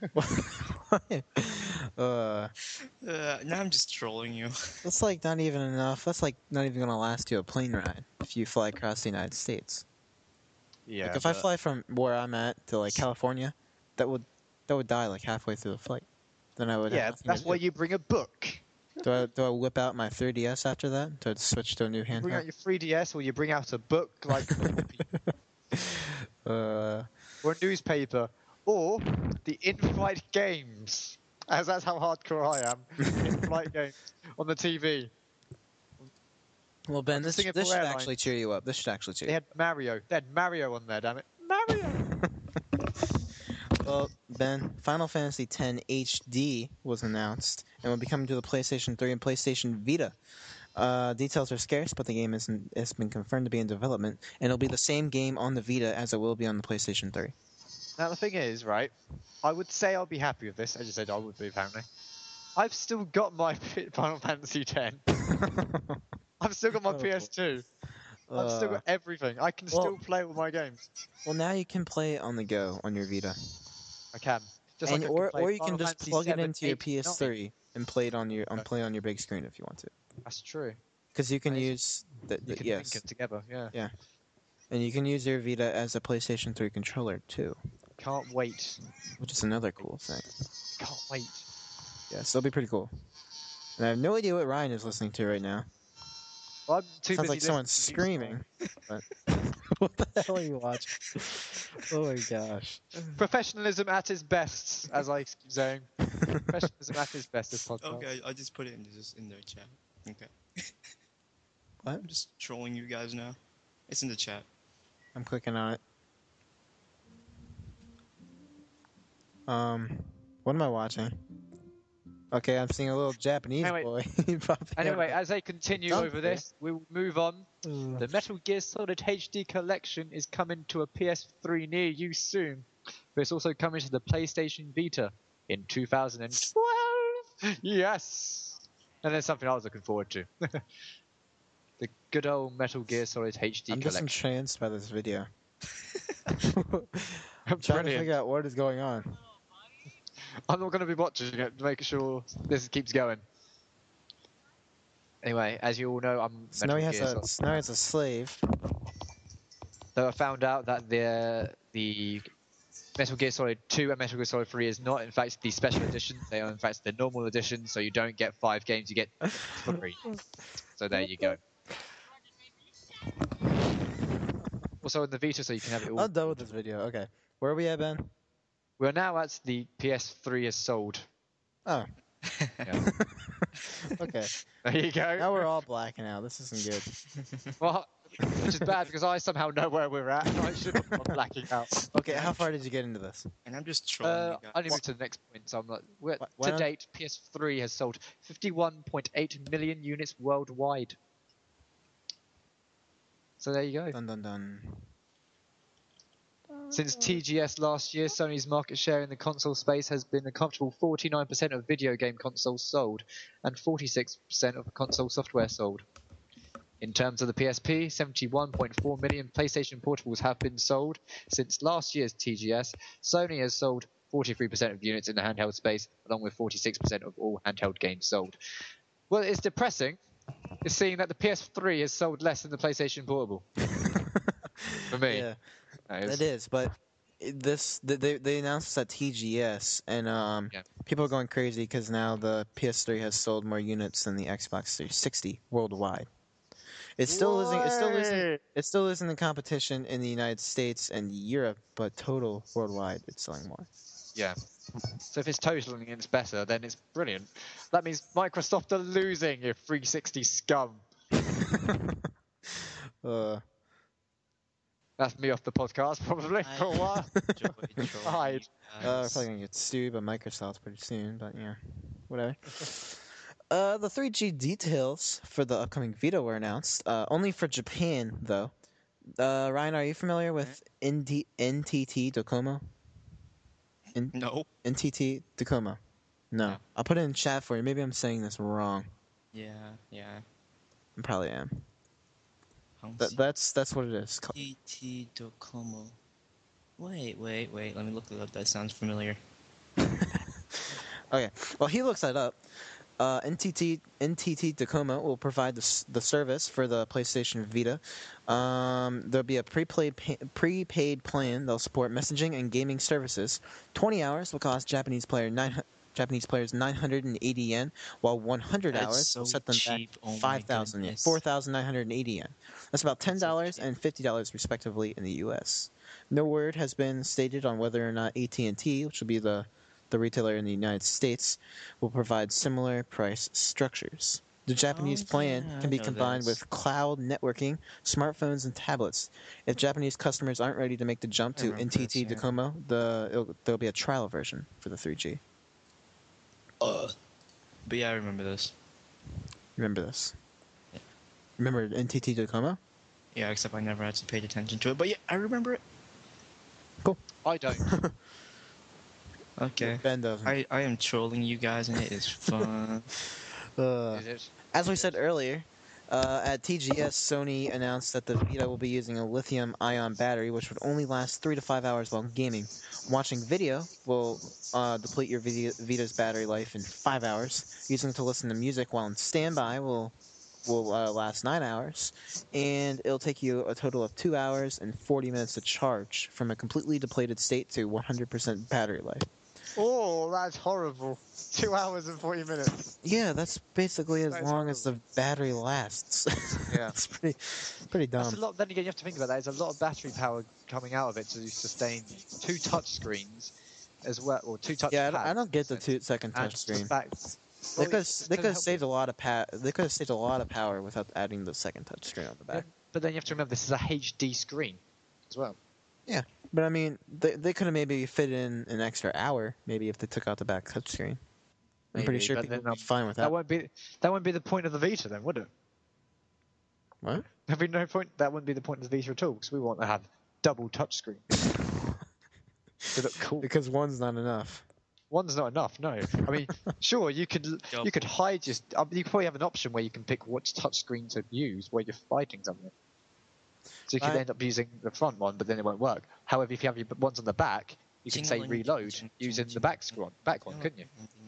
uh, Uh, now I'm just trolling you. that's like not even enough. That's like not even going to last you a plane ride if you fly across the United States. Yeah. Like if I fly from where I'm at to like California, that would that would die like halfway through the flight. Then I would. have Yeah, nothing that's to why do. you bring a book. Do I do I whip out my three D S after that to switch to a new You bring out handheld? your three D S or you bring out a book like uh, or a newspaper or the in-flight games, as that's how hardcore I am. In-flight games on the T V. well, Ben, the this, Singapore this should Airlines. actually cheer you up. This should actually cheer They you had Mario. They had Mario on there, damn it. Mario. up. Well, Ben, Final Fantasy X H D was announced and will be coming to the PlayStation three and PlayStation Vita. Uh, details are scarce, but the game is in, has been confirmed to be in development, and it'll be the same game on the Vita as it will be on the PlayStation three. Now the thing is, right? I would say I'll be happy with this. As you said, I would be apparently. I've still got my Final Fantasy X. I've still got my Oh, P S two. I've still Uh, got everything. I can well- still play all my games. well, now you can play it on the go on your Vita. I can. Just and like I or play or you can Final just Fantasy plug it seven, into your eight, P S three and play it on your on Okay. play on your big screen if you want to. That's true. Because you can Nice. use the, You the can link yes, it together. Yeah. Yeah. and you can use your Vita as a PlayStation three controller too, Can't wait. which is another cool thing. Can't wait. Yeah, so it'll be pretty cool. And I have no idea what Ryan is listening to right now. Well, I'm too Sounds busy like someone's listening to screaming. But what the hell are you watching? Oh my gosh. Professionalism at its best, as I keep saying. Professionalism at its best. This podcast. Okay, I just put it in just in their chat. Okay. What? I'm just trolling you guys now. It's in the chat. I'm clicking on it. Um, what am I watching? Okay, I'm seeing a little Japanese Anyway- boy. popping Anyway, up. as they continue Don't over they? this, we will move on. Mm. The Metal Gear Solid H D collection is coming to a P S three near you soon, but it's also coming to the PlayStation Vita in two thousand twelve. Yes! And there's something I was looking forward to. The good old Metal Gear Solid H D I'm just collection. entranced by this video. I'm trying to Brilliant. figure out what is going on. I'm not going to be watching it to make sure this keeps going. Anyway, as you all know, I'm Snowy Metal has Gear a Solid. Snowy has a slave. So I found out that the the Metal Gear Solid two and Metal Gear Solid three is not in fact the special edition. They are in fact the normal edition. So you don't get five games, you get three. So there you go. Also in the Vita, so you can have it all. I'm done with this video. Okay, where are we at, Ben? We're now at the P S three is sold. Oh, Yeah. okay. There you go. Now we're all blacking out. This isn't good. Well, which is bad because I somehow know where we're at and I should have been blacking out. Okay, how far did you get into this? And I'm just trolling Uh, you guys. I only moved to the next point, so I'm not. We're, Why- why to don't- date, P S three has sold fifty-one point eight million units worldwide. So there you go. Dun dun dun. Since T G S last year, Sony's market share in the console space has been a comfortable forty-nine percent of video game consoles sold and forty-six percent of console software sold. In terms of the P S P, seventy-one point four million PlayStation Portables have been sold since last year's T G S. Sony has sold forty-three percent of units in the handheld space, along with forty-six percent of all handheld games sold. Well, it's depressing. It's seeing that the P S three has sold less than the PlayStation Portable. For me. Yeah, That is- it is. But it- this th- they they announced this at T G S, and um, Yeah. people are going crazy because now the P S three has sold more units than the Xbox three sixty worldwide. It's still losing. It's still losing. Way! It's still losing the competition in the United States and Europe, but total worldwide, it's selling more. Yeah. So if it's totaling it's better, then it's brilliant. That means Microsoft are losing, you three sixty scum. uh, That's me off the podcast, probably, for a while. Enjoy trolling Hide. you uh, we're guys. probably gonna get sued by Microsoft pretty soon, but yeah, whatever. Uh, the three G details for the upcoming Vita were announced. Uh, only for Japan, though. Uh, Ryan, are you familiar with N T N T T Docomo? No. N T T Docomo. No. No. I'll put it in chat for you. Maybe I'm saying this wrong. Yeah, yeah. I probably am. Hong That, that's that's what it is. Ca- T T Docomo. Wait, wait, wait. Let me look it up. That sounds familiar. Okay. Well, he looks that up. Uh, N T T N T T Docomo will provide the, s- the service for the PlayStation Vita. Um, there'll be a prepaid pa- prepaid plan. They'll support messaging and gaming services. Twenty hours will cost Japanese player nine hu- Japanese players nine hundred eighty yen, while one hundred That's hours so will set them cheap. Oh my back five thousand yen, goodness. four thousand nine hundred eighty yen. That's about ten That's so dollars cheap. and fifty dollars respectively in the U S. No word has been stated on whether or not A T and T, which will be the the retailer in the United States, will provide similar price structures. The Japanese Oh, plan yeah, I can be know combined this. with cloud networking, smartphones, and tablets. If Japanese customers aren't ready to make the jump I to remember N T T this, yeah. Docomo, the it'll, there'll be a trial version for the three G. Uh. But yeah, I remember this. Remember this. Yeah. Remember N T T Docomo? Yeah, except I never actually paid attention to it. But yeah, I remember it. I don't. Okay. Ben doesn't. I, I am trolling you guys and it is fun. Uh, Is it? as we said earlier, Uh, at T G S, Sony announced that the Vita will be using a lithium-ion battery, which would only last three to five hours while gaming. Watching video will uh, deplete your Vita- Vita's battery life in five hours. Using it to listen to music while on standby will will uh, last nine hours, and it'll take you a total of two hours and forty minutes to charge from a completely depleted state to one hundred percent battery life. Oh, that's horrible. Two hours and forty minutes. Yeah, that's basically as That is long as the battery lasts. Yeah. It's pretty, pretty dumb. That's a lot. Then again, you have to think about that. There's a lot of battery power coming out of it to sustain two touch screens as well, or two touch Yeah, I don't, pads. I don't get the two second And touch screen. the fact- They Well, could it's they to could have help saved with- a lot of pa- They could have saved a lot of power without adding the second touch screen on the Yeah, back. but then you have to remember this is a H D screen as well. But I mean, they they could have maybe fit in an extra hour, maybe if they took out the back touch screen. I'm pretty Maybe, sure but people then, would um, be fine with That that. won't be that won't be the point of the Vita then, would it? What? There'd be no point. That wouldn't be the point of the Vita at all, because we want to have double touch screen. To look cool. Because one's not enough. One's not enough. No, I mean, sure, you could Yup. you could hide your. I mean, you probably have an option where you can pick which touch screen to use where you're fighting something. So you could Right. end up using the front one, but then it won't work. However, if you have your ones on the back, you can say reload using the back screen, back one, couldn't you?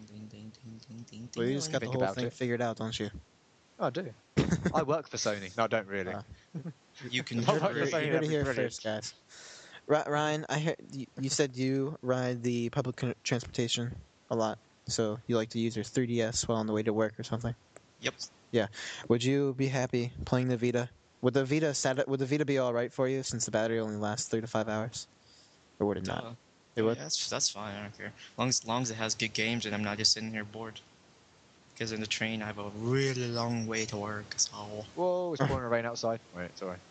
Well, you just got the Think whole about thing it. figured out, don't you? Oh, I do. I work for Sony. No, I don't really. Uh, You can How You about heard, you're you saying heard that'd it be here brilliant. first, guys. Ri- Ryan, I heard you, you said you ride the public con- transportation a lot, so you like to use your three D S while on the way to work or something. Yep. Would you be happy playing the Vita? Would the Vita sat- Would the Vita be all right for you since the battery only lasts three to five hours, or would it not? Duh. It would. Yeah, that's that's fine. I don't care. Long as long as it has good games and I'm not just sitting here bored. Because in the train I have a really long way to work. So Whoa, it's pouring rain outside. Wait, it's alright.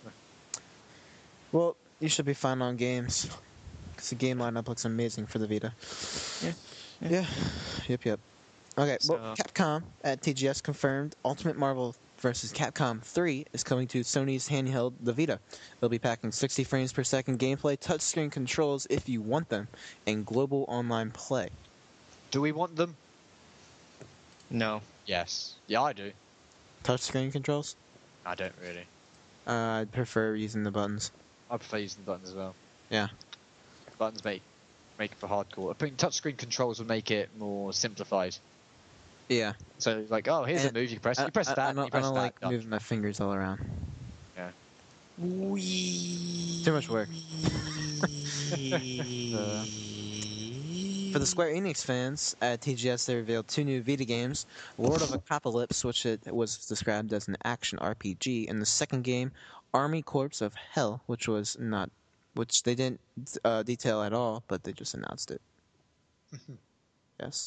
Well, you should be fine on games, because the game lineup looks amazing for the Vita. Yeah, yeah. Yeah. Yep. Yep. Okay. Well, So- Capcom at T G S confirmed Ultimate Marvel versus Capcom three is coming to Sony's handheld, the Vita. They'll be packing sixty frames per second gameplay, touchscreen controls if you want them, and global online play. Do we want them? no. Yes. Yeah, I do. Touchscreen controls? I don't really. Uh, I'd prefer using the buttons. I prefer using the buttons as well. Yeah. Buttons make make it for hardcore. I think touchscreen controls would make it more simplified. Yeah. So like, oh, here's And a move. You press. I, You press I- that. I don't, you press I don't that. like done. moving my fingers all around. Wee. Too much work. For the Square Enix fans, at T G S they revealed two new Vita games, Lord of Apocalypse, which it was described as an action R P G, and the second game, Army Corps of Hell, which was not, which they didn't uh, detail at all, but they just announced it. Yes.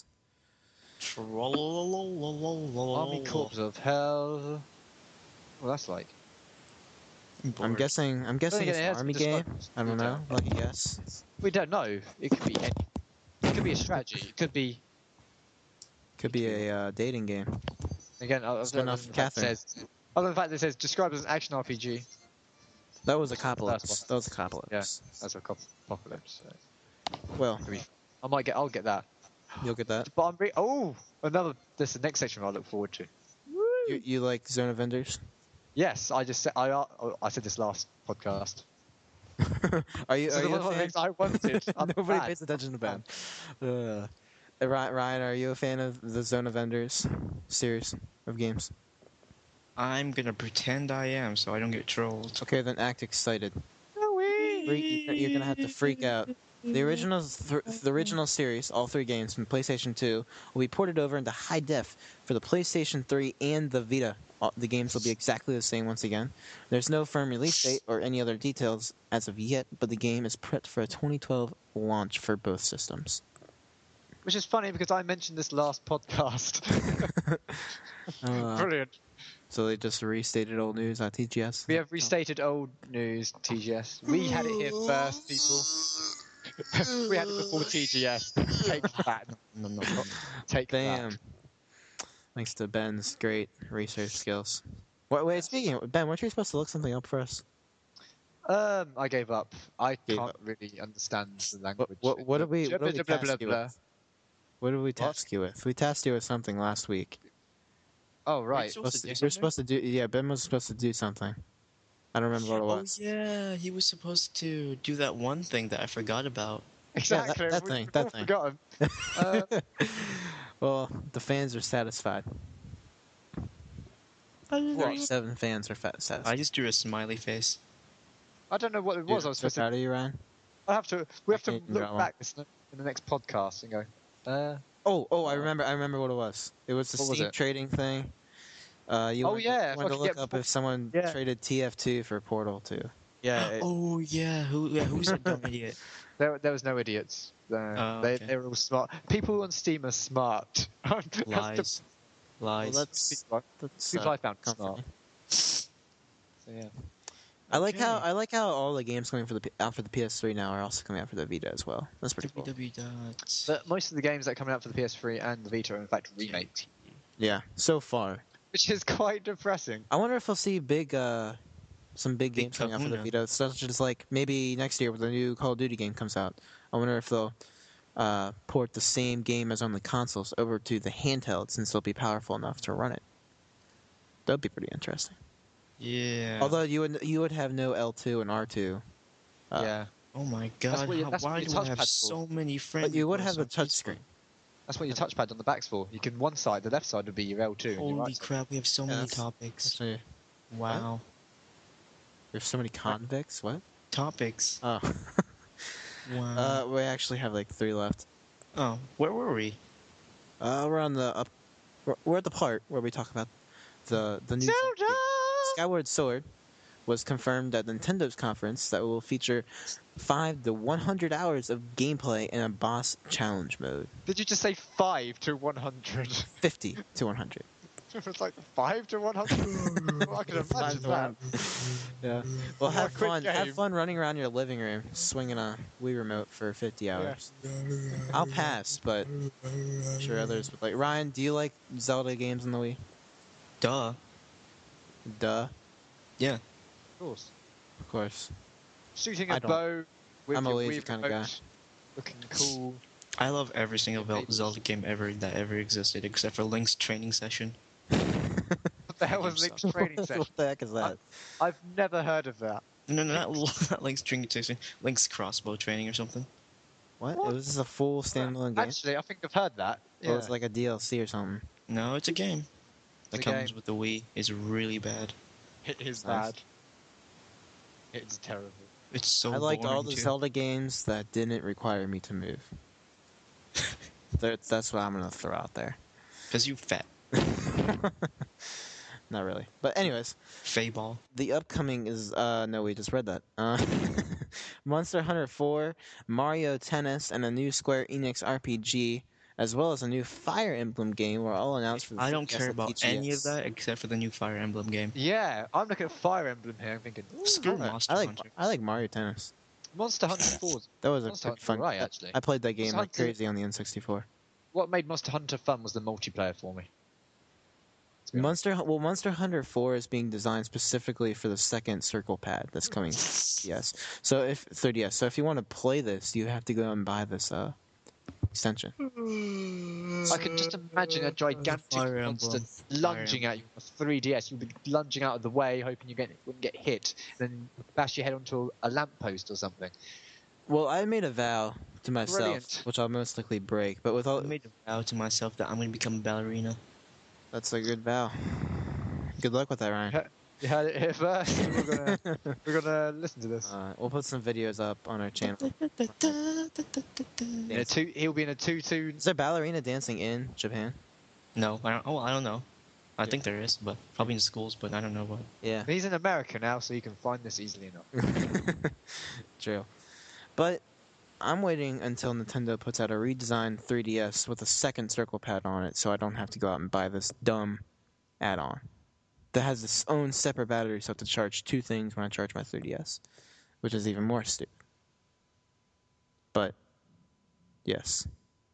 Army Corps of Hell. Well, that's like. I'm guessing. I'm guessing again, it's it an hasn't army described game. I don't know. detail. Like a guess. We don't know. It could be any. It could be a strategy. It could be Could be a uh, dating game. again. Other Spin than off the fact Catherine. it says, other than the fact that it says described as an action R P G. That was That's Apocalypse. one. That was Apocalypse. Yeah. That's a cop- apocalypse. So. Well, I might get. I'll get that. you'll get that. But I'm re- oh, another. This is the next section I look forward to. You, you like Zone of Enders? Yes, I just said. I uh, I said this last podcast. are you? This Are is you one a of the fan? things I wanted. I'm Nobody bad. pays attention to Ben. Uh, Ryan, Ryan, are you a fan of the Zone of Enders series of games? I'm gonna pretend I am so I don't get trolled. Okay, then act excited. Freak, you're, you're gonna have to freak out. The original, th- the original series, all three games from PlayStation two, will be ported over into high def for the PlayStation three and the Vita. All, the games will be exactly the same once again. There's no firm release date or any other details as of yet, but the game is prepped for a twenty twelve launch for both systems. Which is funny because I mentioned this last podcast. Uh, Brilliant. so they just restated old news at T G S. We have restated old news, T G S. We had it here first, people. We had it before T G S. Take that. No, no, no. Take Bam. that. Thanks to Ben's great research skills. Wait, wait speaking of, Ben, weren't you supposed to look something up for us? Um, I gave up. I Gave can't up. really understand the What, language. what, what did we, what Blah, did we blah, task blah, you blah. with? What did we task you with? We tasked you with something last week. Oh, Were you right. supposed to do You're something? supposed to do. Yeah, Ben was supposed to do something. I don't remember what it Oh was. yeah, he was supposed to do that one thing that I forgot about. Exactly. that we- thing, we've that all thing. forgotten. Uh, Well, the fans are satisfied. What? Seven fans are fa- I satisfied. just drew a smiley face. I don't know what it was. I Dude, was so supposed to. proud of you, Ryan. I have to. We have I to can't even look draw one. back this in the next podcast and go. Uh, Oh, oh, I remember. I remember what it was. It was the What was Steam it? trading thing. Uh, you Oh, wanted, yeah, you if wanted I to could look get up more- if someone yeah. traded T F two for Portal two. yeah. It, Oh yeah, who yeah, who's that dumb idiot? there, there was no idiots. No, Oh, they, okay. they were all smart. People on Steam are smart. That's the Lies. Lies. Well, that's people, that's people uh, I found smart. comforting. So, yeah. I like how Okay. I like how all the games coming for the P- out for the P S three now are also coming out for the Vita as well. That's pretty cool. W W dot. But most of the games that are coming out for the P S three and the Vita are in fact remakes, Yeah, so far. which is quite depressing. I wonder if we'll see big, uh, some big, Big games coming out for the kahuna. Vita, such as like maybe next year when the new Call of Duty game comes out. I wonder if they'll uh, port the same game as on the consoles over to the handheld since they'll be powerful enough to run it. That'd be pretty interesting. Yeah. Although you would you would have no L two and R two. Uh, yeah, Oh my That's god, what you- how- that's what why your do I have touchpad's for. so many friends? But you would who are have so a touch peaceful? screen. that's what your touchpad on the back's for. You can one side, the left side would be your L two. and your Holy right side- crap, we have so Yeah, many that's- topics. Actually, Wow. there's so many convicts. What? Topics. Oh, Wow. uh, we actually have like three left. oh, where were we? Uh, we're on the up. We're, we're at the part where we talk about the the new Zelda! Skyward Sword was confirmed at Nintendo's conference that will feature five to one hundred hours of gameplay in a boss challenge mode. Did you just say five to one hundred? Fifty to one hundred. It's like five to one hundred. Well, I can imagine that. Yeah. Well, What a have quick fun. Have game. fun running around your living room, swinging a Wii remote for fifty hours. I'll pass, but I'm sure others would like. Ryan, do you like Zelda games on the Wii? Duh. Duh. Yeah. Of course. Of course. Shooting I a don't. bow with I'm a your lazy Wii kinda remote, guy. looking cool. I love every single Vel- Maybe. Zelda game ever that ever existed, except for Link's training session. What the hell was Game Link's sucks. training session? What the heck is that? I've never heard of that. No, no, not, not Link's training session. Link's crossbow training or something. What? What? It was just a full standalone game? Actually, I think I've heard that. Or Yeah. was it like a D L C or something? No, it's a game that It's a comes game. with the Wii. It's really bad. It is Nice. bad. It's terrible. It's so I liked all boring, the too. Zelda games that didn't require me to move. That's that's what I'm gonna throw out there. Cause you fat. Not really. But anyways, Fayball. the upcoming is uh no, we just read that. Uh, Monster Hunter four, Mario Tennis, and a new Square Enix R P G, as well as a new Fire Emblem game were all announced for the I don't three D S care and about any of T G S. that except for the new Fire Emblem game. Yeah, I'm looking at Fire Emblem here. I'm thinking, ooh, Screw alright. Monster I like Hunter. I like Mario Tennis. Monster Hunter four. That was a Monster pretty Hunter's fun. alright, I- actually. I played that game Monster like Hunter- crazy on the N sixty-four. What made Monster Hunter fun was the multiplayer for me. To be honest. Monster well, Monster Hunter four is being designed specifically for the second circle pad that's coming. Yes. So if three D S. So if you want to play this, you have to go and buy this uh extension. I could just imagine a gigantic Fire monster Emblem. lunging at you on a three D S. You'd be lunging out of the way, hoping you get wouldn't get hit, then bash your head onto a, a lamppost or something. Well, I made a vow to myself, Brilliant. which I'll most likely break. But with all I made a vow to myself that I'm gonna become a ballerina. that's a good vow. Good luck with that, Ryan. You heard it here first. We're gonna we're gonna listen to this. Uh, we'll put some videos up on our channel. In a two, he'll be in a two-two. Is there ballerina dancing in Japan? No, I don't. Oh, I don't know. I think there is, but probably in schools. But I don't know what. Yeah. He's in America now, so you can find this easily enough. True. But I'm waiting until Nintendo puts out a redesigned three D S with a second circle pad on it, so I don't have to go out and buy this dumb add-on that has its own separate battery, so I have to charge two things when I charge my three D S, which is even more stupid. But yes.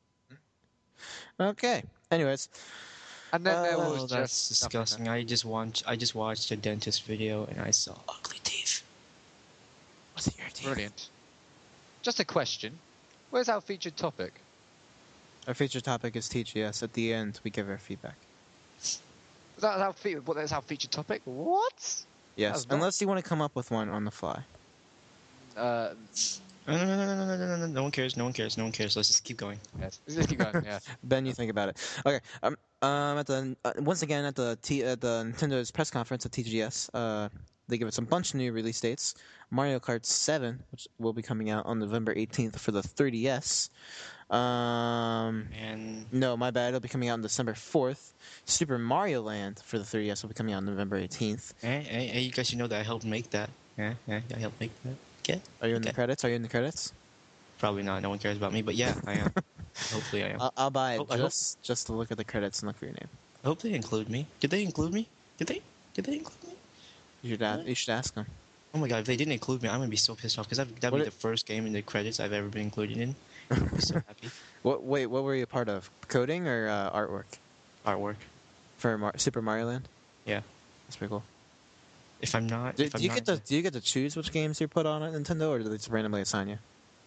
Okay. Anyways, And then there Uh, was Oh, that's just disgusting. I just watched. I just watched a dentist video and I saw ugly teeth. what's your teeth? Brilliant. Just a question. Where's our featured topic? Our feature topic is T G S. At the end, we give our feedback. That's our fe- what? That's our featured topic. What? Yes, That's not- unless you want to come up with one on the fly. Uh, No, no, no, no, no, no, no, no, no one cares. No one cares. No one cares. Let's just keep going. yes. Let's keep going. Yeah. Ben, you think about it. Okay. Um. Um. At the uh, once again at the T at the Nintendo's press conference at T G S, uh, they give us a bunch of new release dates. Mario Kart seven, which will be coming out on November eighteenth for the three D S. Um. And No, my bad. It'll be coming out on December fourth. Super Mario Land for the three D S will be coming out on November eighteenth. hey, hey, hey, you guys should know that I helped make that. Yeah, yeah, I helped make that. Okay. Are you in the Okay. credits? Are you in the credits? Probably not. No one cares about me, but yeah, I am. Hopefully, I am. I'll, I'll buy it Oh, I hope- just just to look at the credits and look for your name. I hope they include me. Did they include me? Did they? Did they include me? You should ask, you should ask them. Oh my god, if they didn't include me, I'm gonna be so pissed off because that'd What be it- the first game in the credits I've ever been included in. I'd be so happy. What? Wait, what were you a part of? Coding or uh, artwork Artwork. for Mar- Super Mario Land? Yeah. That's pretty cool. If I'm not, Do, if do I'm you not, get to do you get to choose which games you're put on at Nintendo, or do they just randomly assign you?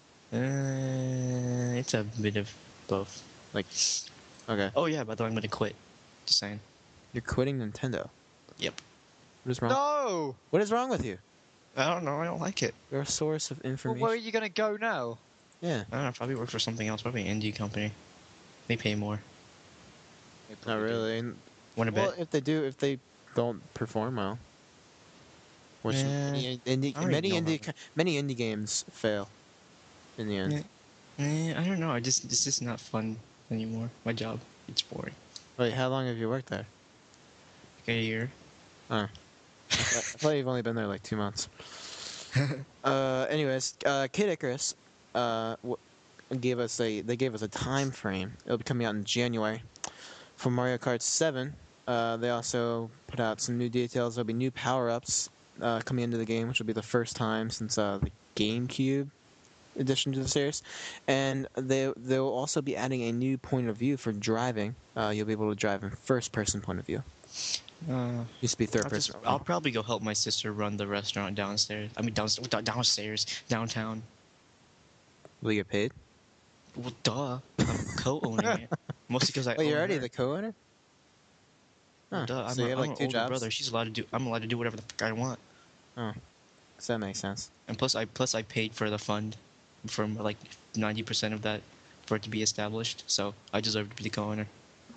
Uh, it's a bit of both. Like, okay, Oh yeah, by the way, I'm gonna quit. Just saying. you're quitting Nintendo. Yep. What is wrong? No. What is wrong with you? I don't know. I don't like it. You're a source of Well, information. where are you gonna go now? Yeah, I don't know. Probably work for something else. Probably an indie company. They pay more. not really. And- Want to Well, bet? if they do, if they don't perform well, which Yeah, many indie I already many know indie how- many indie games fail in the end. Yeah. Eh, I don't know. I just it's just not fun anymore. My job, it's boring. Wait, how long have you worked there? Like a year. I thought you've only been there like two months. uh, anyways, uh, Kid Icarus, uh, w- gave us a they gave us a time frame. It'll be coming out in January. For Mario Kart seven, uh, they also put out some new details. There'll be new power-ups uh, coming into the game, which will be the first time since uh, the GameCube addition to the series. And they they will also be adding a new point of view for driving. Uh, you'll be able to drive in first-person point of view. Uh, Used to be I'll, third-person. just, I'll probably go help my sister run the restaurant downstairs. I mean downstairs, downstairs, downtown. Will you get paid? Well, duh. I'm co-owning it. Mostly because I. Wait, you're own already her. the co-owner? Huh, Duh, I'm, so you a, have I'm like an two older jobs? brother. She's allowed to do. I'm allowed to do whatever the fuck I want. So that makes sense. And plus, I plus I paid for the fund, for like ninety percent of that, for it to be established. So I deserve to be the co-owner.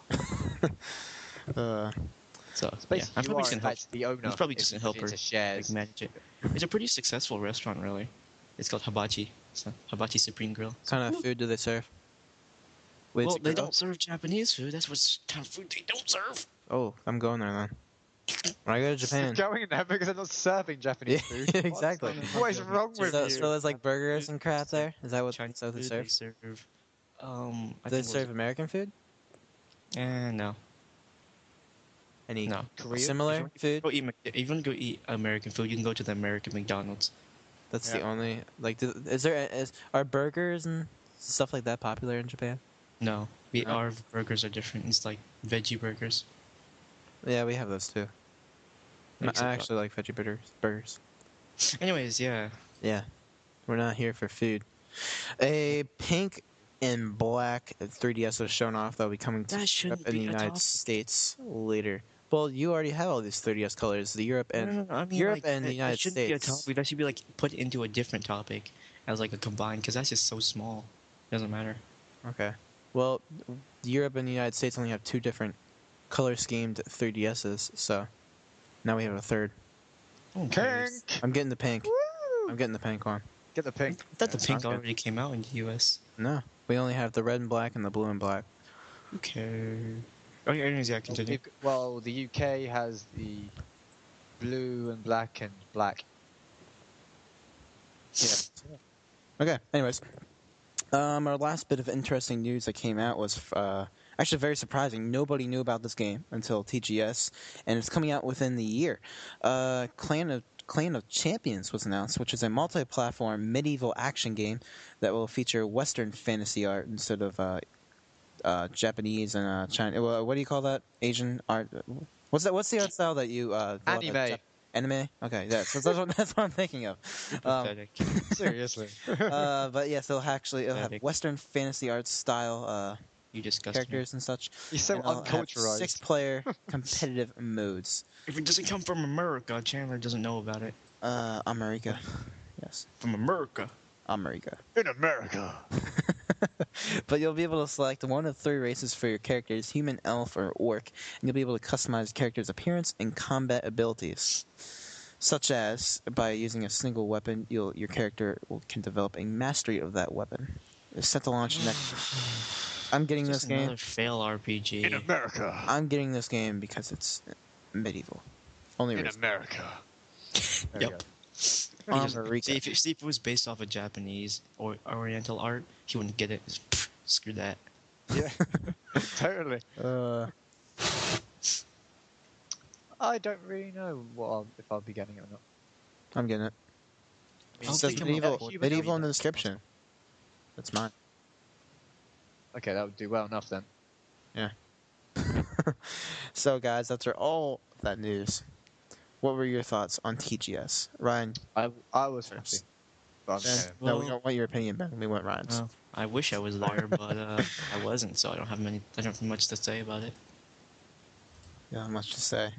Uh, So yeah, Basically, I'm you probably are just in gonna help. fact the owner. He's probably if just you gonna help put it her, into shares. Like manage it. It's a pretty successful restaurant, really. It's called Hibachi. So Hibachi Supreme Grill. what kind of food do they serve? Wait, Well, it's a they grill? don't serve Japanese food. That's what kind of food they don't serve. Oh, I'm going there then. When I go to Japan. Going there because they're not serving Japanese Yeah, food. exactly. What is wrong with So, you? so there's like burgers and crap there? Is that what, Chinese so they food, serve? They serve. Um, I Do they think it serve American food? was- Eh, no, Any no. Korean? similar food? Go eat. Mc- If you want to go eat American food, you can go to the American McDonald's. That's Yeah. the only like. Do, is there is are burgers and stuff like that popular in Japan? No, we No. our burgers are different. It's like veggie burgers. Yeah, we have those too. I Except- actually like veggie burgers. Burgers. Anyways, yeah. Yeah, we're not here for food. A pink and black three D S was shown off that will be coming to That shouldn't Europe and the be a United topic. States later. Well, you already have all these three D S colors. The Europe and No, no, no, I mean, Europe like, and the that- United that shouldn't be a States. topic. That should be like put into a different topic as like a combined, because that's just so small. Doesn't matter. Okay. Well, Europe and the United States only have two different color schemed three D S's, so now we have a third. No one cares. Pink. I'm getting the pink. Woo! I'm getting the pink one. Get the pink. I thought the Yeah, pink sounds good. already came out in the U S. No, we only have the red and black and the blue and black. Who cares? Oh yeah, anyways, yeah, Well, continue. the- Well, the U K has the blue and black and black. Yeah. Okay. Anyways, um, our last bit of interesting news that came out was uh, actually very surprising. Nobody knew about this game until T G S, and it's coming out within the year. Uh, Clan of Clan of Champions was announced, which is a multi-platform medieval action game that will feature Western fantasy art instead of uh, uh, Japanese and uh, China. Well, what do you call that? Asian art. What's that? What's the art style that you uh, call it? Anime. Jap- Anime. Okay, yeah. So that's what, that's what I'm thinking of. Um, Pathetic. Seriously. uh, but yes, it'll actually it'll have Pathetic. Western fantasy art style uh, You disgust me. characters and such. He's so and I'll have unculturized. six-player competitive modes. If it doesn't come from America, Chandler doesn't know about it. Uh, America. Yes, From America. America. In America. But you'll be able to select one of three races for your characters, human, elf, or orc, and you'll be able to customize the character's appearance and combat abilities. Such as, by using a single weapon, you'll, your character will, can develop a mastery of that weapon. It's set to launch next... I'm getting Just this game... another fail R P G. In America. I'm getting this game because it's medieval. Only In race. America. There Yep. we go. You just- America. See, if, it- see if it was based off of Japanese or Oriental art, he wouldn't get it. Pfft, screw that. Yeah. Totally. Uh, I don't really know what I'll, if I'll be getting it or not. I'm getting it. I'll It says pick him up medieval, for- medieval in the description. That's mine. Okay, that would do well enough then. So, guys, that's our- all that news. What were your thoughts on T G S? Ryan? I, I was happy. First. But I'm Ben? saying- no, we Well- don't want your opinion, Ben. We want Ryan's. Well, I wish I was there, but uh, I wasn't, so I don't have many. I don't have much to say about it. Yeah, not much to say.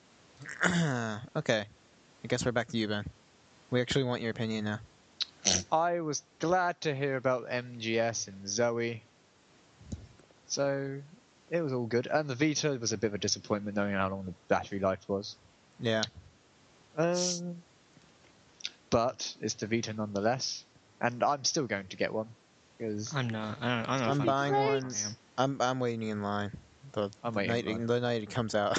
Okay. I guess we're back to you, Ben. We actually want your opinion now. I was glad to hear about M G S and Zoe. So, it was all good. And the Vita was a bit of a disappointment knowing how long the battery life was. Yeah. Um, but it's the Vita nonetheless. And I'm still going to get one. Because I'm not. I don't, I don't know. I'm if buying I one. am. I'm I'm waiting in line. The, I'm the waiting night in line. the night it comes out.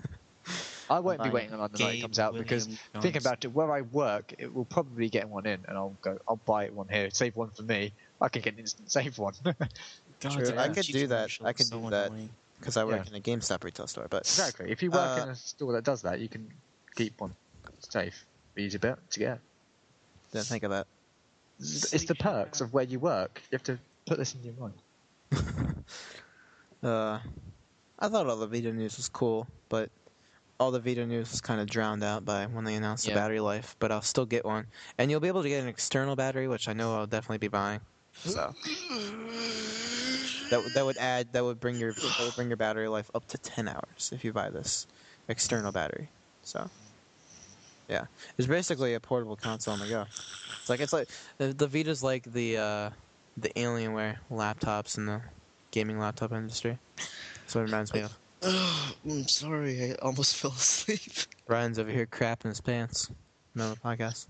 I won't be buying waiting on the night it Gabe comes out because Williams thinking Jones. about it, where I work, it will probably get one in, and I'll go. I'll buy one here, save one for me. I can get an instant save one. God, True, the I could Gucci do that. commercial I is could so do that. annoying. Because I work Yeah. in a GameStop retail store, but Exactly. If you work Uh, in a store that does that, you can keep one safe. Easy bit to get. didn't think of that. It's it's the perks of where you work. You have to put this in your mind. Uh, I thought all the Vita news was cool, but all the Vita news was kind of drowned out by when they announced Yeah. the battery life. But I'll still get one, and you'll be able to get an external battery, which I know I'll definitely be buying. So that would- that would add that would bring your that would bring your battery life up to ten hours if you buy this external battery. So yeah, it's basically a portable console on the go. It's like it's like the, the Vita's like the uh, the Alienware laptops in the gaming laptop industry. That's what it reminds me of. I'm sorry, I almost fell asleep. Ryan's over here crapping his pants. No podcast.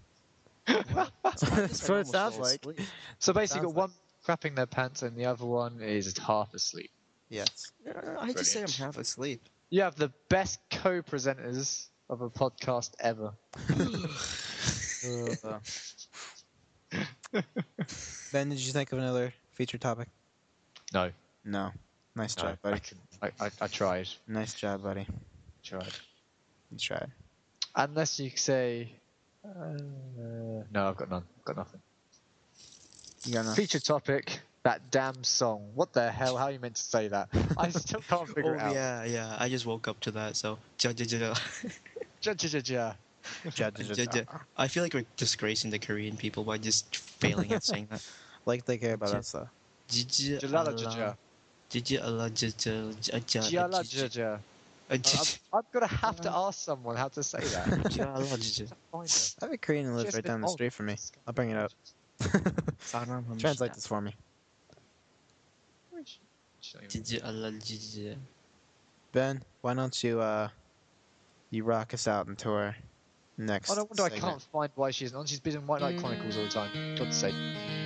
That's what it sounds like. So basically, Sounds got one crapping their pants, and the other one is half asleep. Yes. I just say I'm Brilliant. half asleep. You have the best co-presenters of a podcast ever. Uh, Ben, did you think of another feature topic? No, No. Nice no, job, I, buddy. can, I, I, I tried, Nice job, buddy. tried. You tried. Unless you say, uh, no, I've got none. Got nothing. You got enough. Feature topic: that damn song. What the hell? How are you meant to say that? I still can't figure Oh it out. yeah, yeah. I just woke up to that, so ja, ja, ja, ja. Ja, ja, ja, ja. Ja, ja, ja, Ja, ja. I feel like we're disgracing the Korean people by just failing at saying that. Like they care about Ja- us though. Jiji Jalala Allah- ja, ja. Jiji Allah ja, ja, ja, ja, Jiala jiji- ja, ja. uh, I'm, jiji- I'm gonna have to ask someone how to say that. Ja, Allah, jiji. Find it. I have a Korean who lives Just right been down the old. street from me. I'll bring it up. Salam Translate hamshita. this for me. Which- which don't even- Jiji Allah, jiji. Ben, why don't you uh you rock us out into our next Oh, no wonder I segment. can't find why she's on. She's been in White Knight Chronicles all the time. God's sake.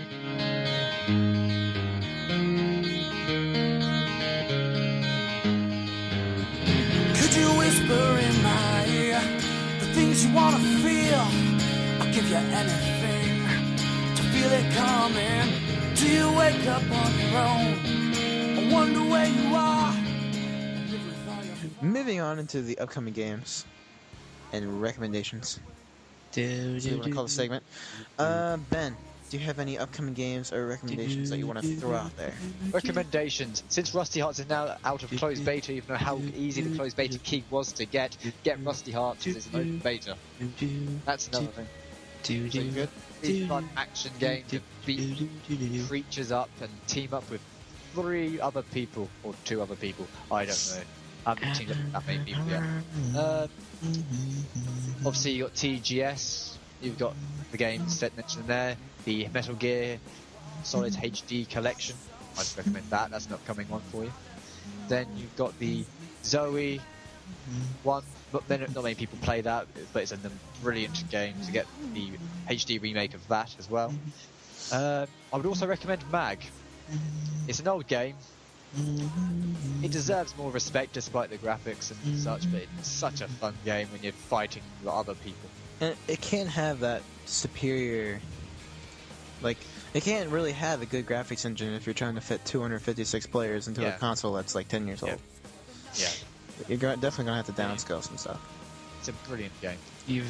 Could you whisper in my ear the things you wanna feel? I'll give you anything to feel it coming. Do you wake up on your own? I wonder where you are. And live with all your Moving on into the upcoming games and recommendations. Do, So you want to call the segment? Uh, Ben, do you have any upcoming games or recommendations that you want to throw out there? Recommendations. Since Rusty Hearts is now out of closed beta, even though how easy the closed beta key was to get, get Rusty Hearts because it's an open beta. That's another thing. Do, So good. Big fun action game to beat creatures up and team up with three other people, or two other people. I don't know. I haven't teamed up with that many people yet. Uh, obviously, you got T G S. You've got the games set mentioned there. The Metal Gear Solid H D collection. I'd recommend that. That's an upcoming one for you. Then you've got the Zoe one. But then not many people play that, but it's a brilliant game to get the H D remake of that as well. Uh, I would also recommend Mag. It's an old game. It deserves more respect despite the graphics and such, but it's such a fun game when you're fighting with other people. And it can't have that superior, like, it can't really have a good graphics engine if you're trying to fit two hundred fifty-six players into Yeah. a console that's like ten years Yeah. old. Yeah, You're go- definitely gonna have to downscale some stuff. it's a brilliant game. You've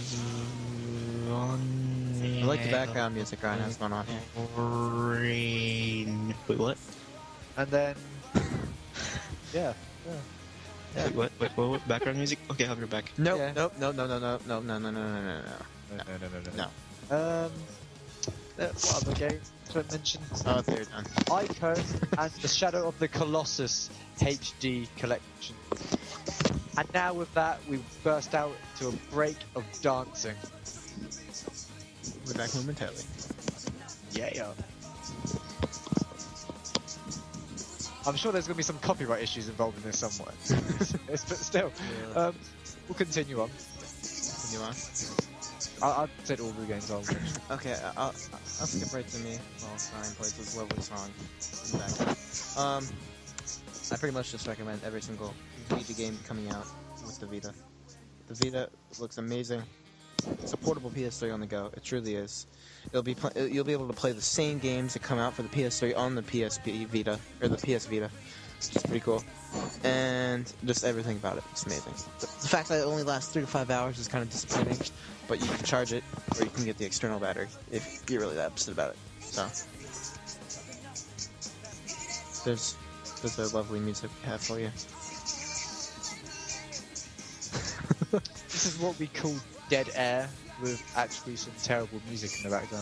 I like the background music Ryan has going on here. Rain. Wait, what? And then, yeah, Yeah. Wait, what? Wait, what? What? Background music? Okay, I'll be right back. Nope, Yeah. nope, no, no, no, no, no, no, no, no, no, no, no. no, no, no, no, No. Um, uh, what other games should I mention? Oh, they're done. Ico and the Shadow of the Colossus H D collection. And now with that, we burst out to a break of dancing. We're back momentarily. Yeah. I'm sure there's going to be some copyright issues involved in this somewhere. but still, um, we'll continue on. Continue on. I- I've said all the games I'll mention. Okay, I'll, I'll skip right to me while Ryan plays this lovely song in the background. Um, I pretty much just recommend every single Vita game coming out with the Vita. The Vita looks amazing. It's a portable P S three on the go. It truly is. It'll be pl- you'll be able to play the same games that come out for the P S three on the P S P Vita or the P S Vita, which is pretty cool. And just everything about it is amazing. The, the fact that it only lasts three to five hours is kind of disappointing, but you can charge it or you can get the external battery if you're really that upset about it. So there's there's the lovely music we have for you. This is what we call dead air, with actually some terrible music in the background.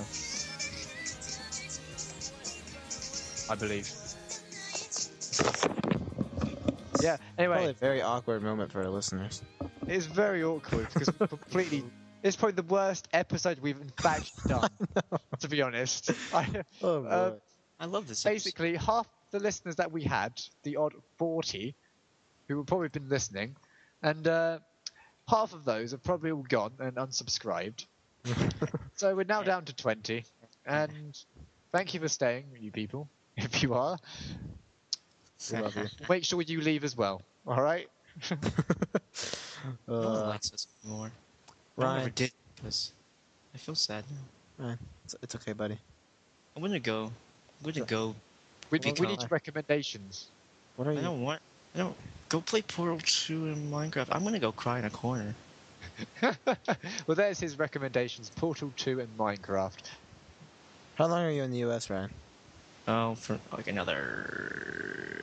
I believe. Yeah, Probably anyway, a very awkward moment for our listeners. it's very awkward because we're completely. It's probably the worst episode we've in fact done, to be honest. I, Oh Uh, I love this. basically, half the listeners that we had, the odd forty, who have probably been listening, and uh, half of those have probably all gone and unsubscribed. So we're now down to twenty, and thank you for staying, you people, if you are. We love you. Make sure you leave as well, alright? No one uh, likes us anymore. No one ever Ryan, did this. I feel sad now. Ryan, it's, it's okay, buddy. I'm gonna go. I'm gonna go. We, Well, we need uh, recommendations. What are I you? don't want. I don't. Go play Portal two in Minecraft. I'm gonna go cry in a corner. Well, there's his recommendations, Portal two and Minecraft. How long are you in the U S, Ryan? Oh, for like another.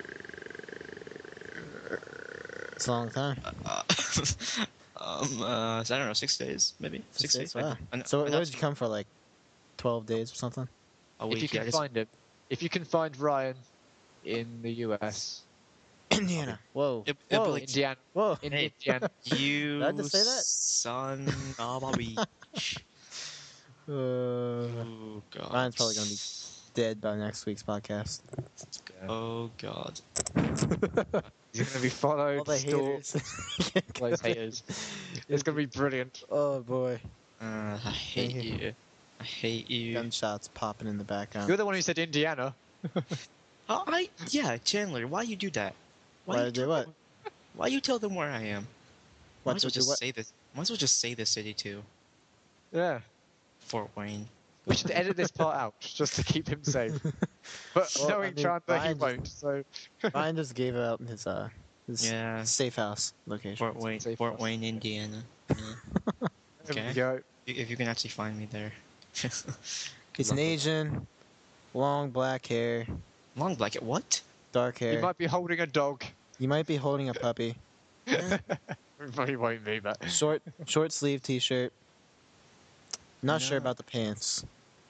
It's a long time. Uh, um. Uh. I don't know. Six days, maybe. Six, days. Wow. I- I- So I where know did you come for? Like twelve days or something? A If week, you yeah, can just- find him, if you can find Ryan in the U S, Indiana. Whoa. It- it'll be Whoa. like- Indiana, Whoa. in Hey. Indiana. You Did I just say that? son of a bitch. Uh, Oh god. Ryan's probably gonna be dead by next week's podcast. Oh god. He's gonna be followed, All the stalked, haters. by his haters. It's gonna be brilliant. Oh boy. Uh, I hate you. I hate you. Gunshots popping in the background. You're the one who said Indiana. Oh, I yeah, Chandler. Why you do that? Why you did you tell what? them- Why you tell them where I am? What Might as well to do just what? say this. Might as well just say the city too. Yeah. Fort Wayne. We should edit this part out just to keep him safe. But Well, I knowing mean, Chandler, he Ryan just- won't. So Ryan just gave out his uh his Yeah. safe house location. Fort Wayne. Safe Fort house. Wayne, Indiana. Yeah. there Okay. we go. If if you can actually find me there. He's an Asian, long black hair, Long blanket. What? dark He hair. might be holding a dog. You might be holding a puppy. But he won't be, but Short short sleeve t-shirt. Not sure No. about the pants.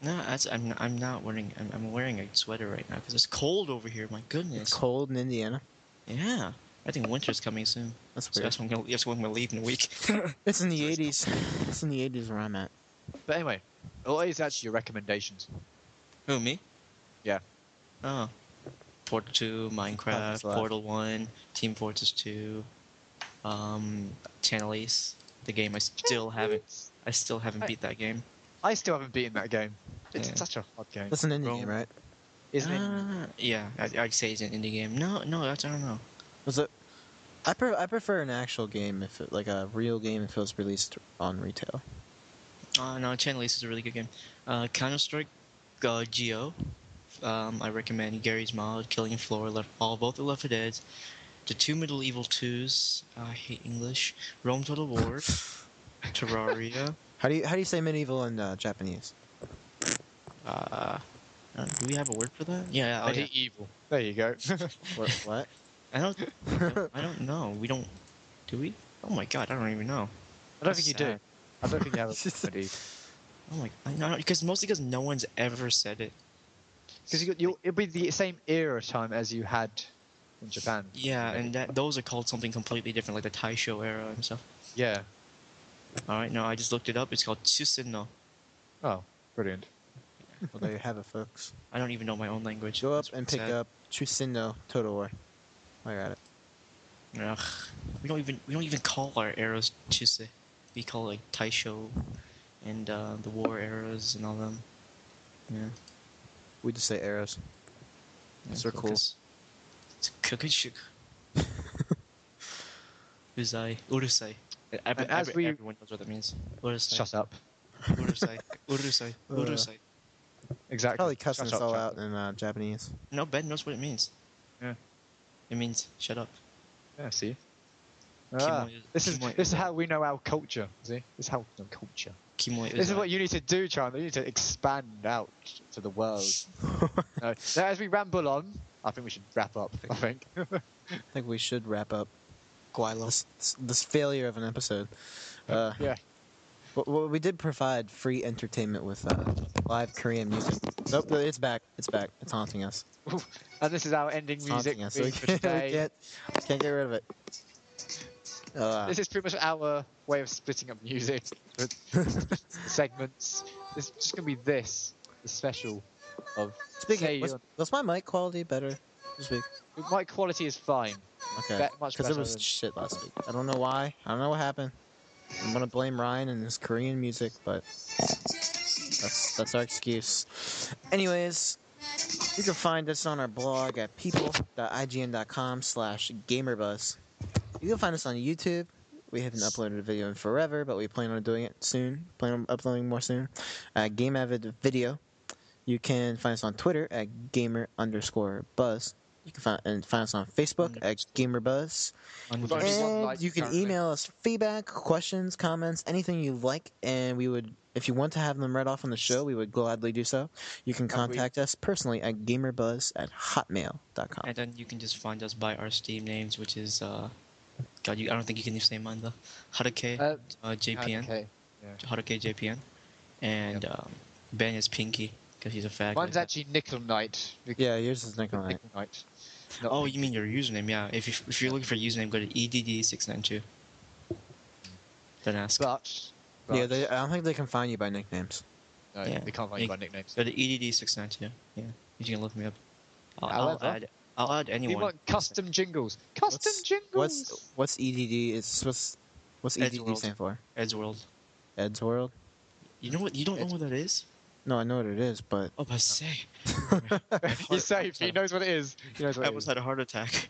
No, that's, I'm I'm not wearing. I'm, I'm wearing a sweater right now because it's cold over here. My goodness. It's cold in Indiana. Yeah, I think winter's coming soon. That's So weird. that's when I'm gonna, that's when I'm gonna leave in a week. It's in the eighties. It's in the eighties where I'm at. But anyway, what is actually your recommendations? Who, me? Yeah. Oh, Portal two, Minecraft, What's left? Portal one, Team Fortress two, um, Channel Ace, the game I still haven't. I still haven't I- beat that game. I still haven't beaten that game. It's Yeah. such a hard game, That's an indie Bro. game, right? isn't it? Uh, yeah, I, I'd say it's an indie game. No, no, that's I don't know. Was it? I pre- I prefer an actual game if it, like a real game if it was released on retail. Uh, no, Channel Ace is a really good game. Uh, Counter Strike, uh, Geo. Um, I recommend Gary's Mod, Killing Floor, left, all both the Left four Deads, the two Medieval Evil twos. I hate English. Rome Total War, Terraria. How do you how do you say medieval in uh, Japanese? Uh, uh, do we have a word for that? Yeah, oh, yeah. Medieval. There you go. What? what? I don't, I don't, I don't know. We don't, do we? Oh my god, I don't even know. I don't That's think you do. sad. I don't think you have a medieval. Oh my, I know because mostly because no one's ever said it. Because you, you, it'll be the same era time as you had in Japan. Yeah, and that those are called something completely different, like the Taisho era and stuff. Yeah. All right, no, I just looked it up. It's called Tsusenno. Oh, brilliant. Well, there you have it, folks. I don't even know my own language. Go up That's and pick sad. up Chusinno Total War. While you're at it. Ugh. We don't even we don't even call our eras Chuse. We call like Taisho, and uh, the war eras and all them. Yeah. We just say arrows. yeah They're cool. focus. It's Kokushiku. Uzai. Urusai. Every, And as every, we- everyone knows what that means. Urusai. Shut up. Urusai. Urusai. Uh. Urusai. Exactly. Probably cussing Shut us up, all shut out up. in uh, Japanese. No, Ben knows what it means. Yeah. It means shut up. Yeah, see? Kimoy Ah, is- this is Kimoy this is is- how we know our culture. See, this is how we know culture. Kimoy This is Uzai. what you need to do, Chandler. You need to expand out to the world. no, now, as we ramble on, I think we should wrap up. I think. I think we should wrap up this, this failure of an episode. Uh, yeah. Well, well, we did provide free entertainment with uh, live Korean music. Nope, it's back. It's back. It's haunting us. And this is our ending It's music haunting us. theme We for can't, we today. can't, can't get rid of it. Uh, This is pretty much our way of splitting up music segments. It's just gonna be this, the special of. speaking, say was, your- was my mic quality better this week? My quality is fine. Okay, Be- much because it better was than- shit last week. I don't know why. I don't know what happened. I'm gonna blame Ryan and his Korean music, but that's that's our excuse. Anyways, you can find us on our blog at people dot I G N dot com slash gamerbuzz. You can find us on YouTube. We haven't uploaded a video in forever, but we plan on doing it soon. Plan on uploading more soon. Uh, GameAvid Video. You can find us on Twitter at gamer underscore buzz. You can find and find us on Facebook at gamerbuzz. We've only one And like you can currently. email us feedback, questions, comments, anything you like, and we would, if you want to have them read off on the show, we would gladly do so. You can Have we- contact us personally at gamerbuzz at hotmail dot com. And then you can just find us by our Steam names, which is uh, God, you, I don't think you can say mine though. Haruke, Uh, uh, J P N, Okay. Haruke J P N, and um, Ben is Pinky because he's a fag. Mine's like actually Nickel Knight. Nic- Yeah, yours is Nikolai. Nickel Knight. that. Not Oh, Pinky. you mean your username? Yeah. If you, if you're looking for a username, go to E D D six nine two. Don't ask. But. but Yeah, they, I don't think they can find you by nicknames. no, yeah. they can't find you by Nick- nicknames. Go to E D D six nine two. Yeah, you can look me up. I'll, I'll However, add. I'll add You anyone. want custom jingles? Custom What's- jingles. What's what's E D D? Is what's what's E D D Edgeworld. stand for? Ed's World. Ed's World? You know what? You don't know Ed- what that is? No, I know what it is, but Oh, but say. He's safe. He knows what it is. He knows what I it almost is. had a heart attack.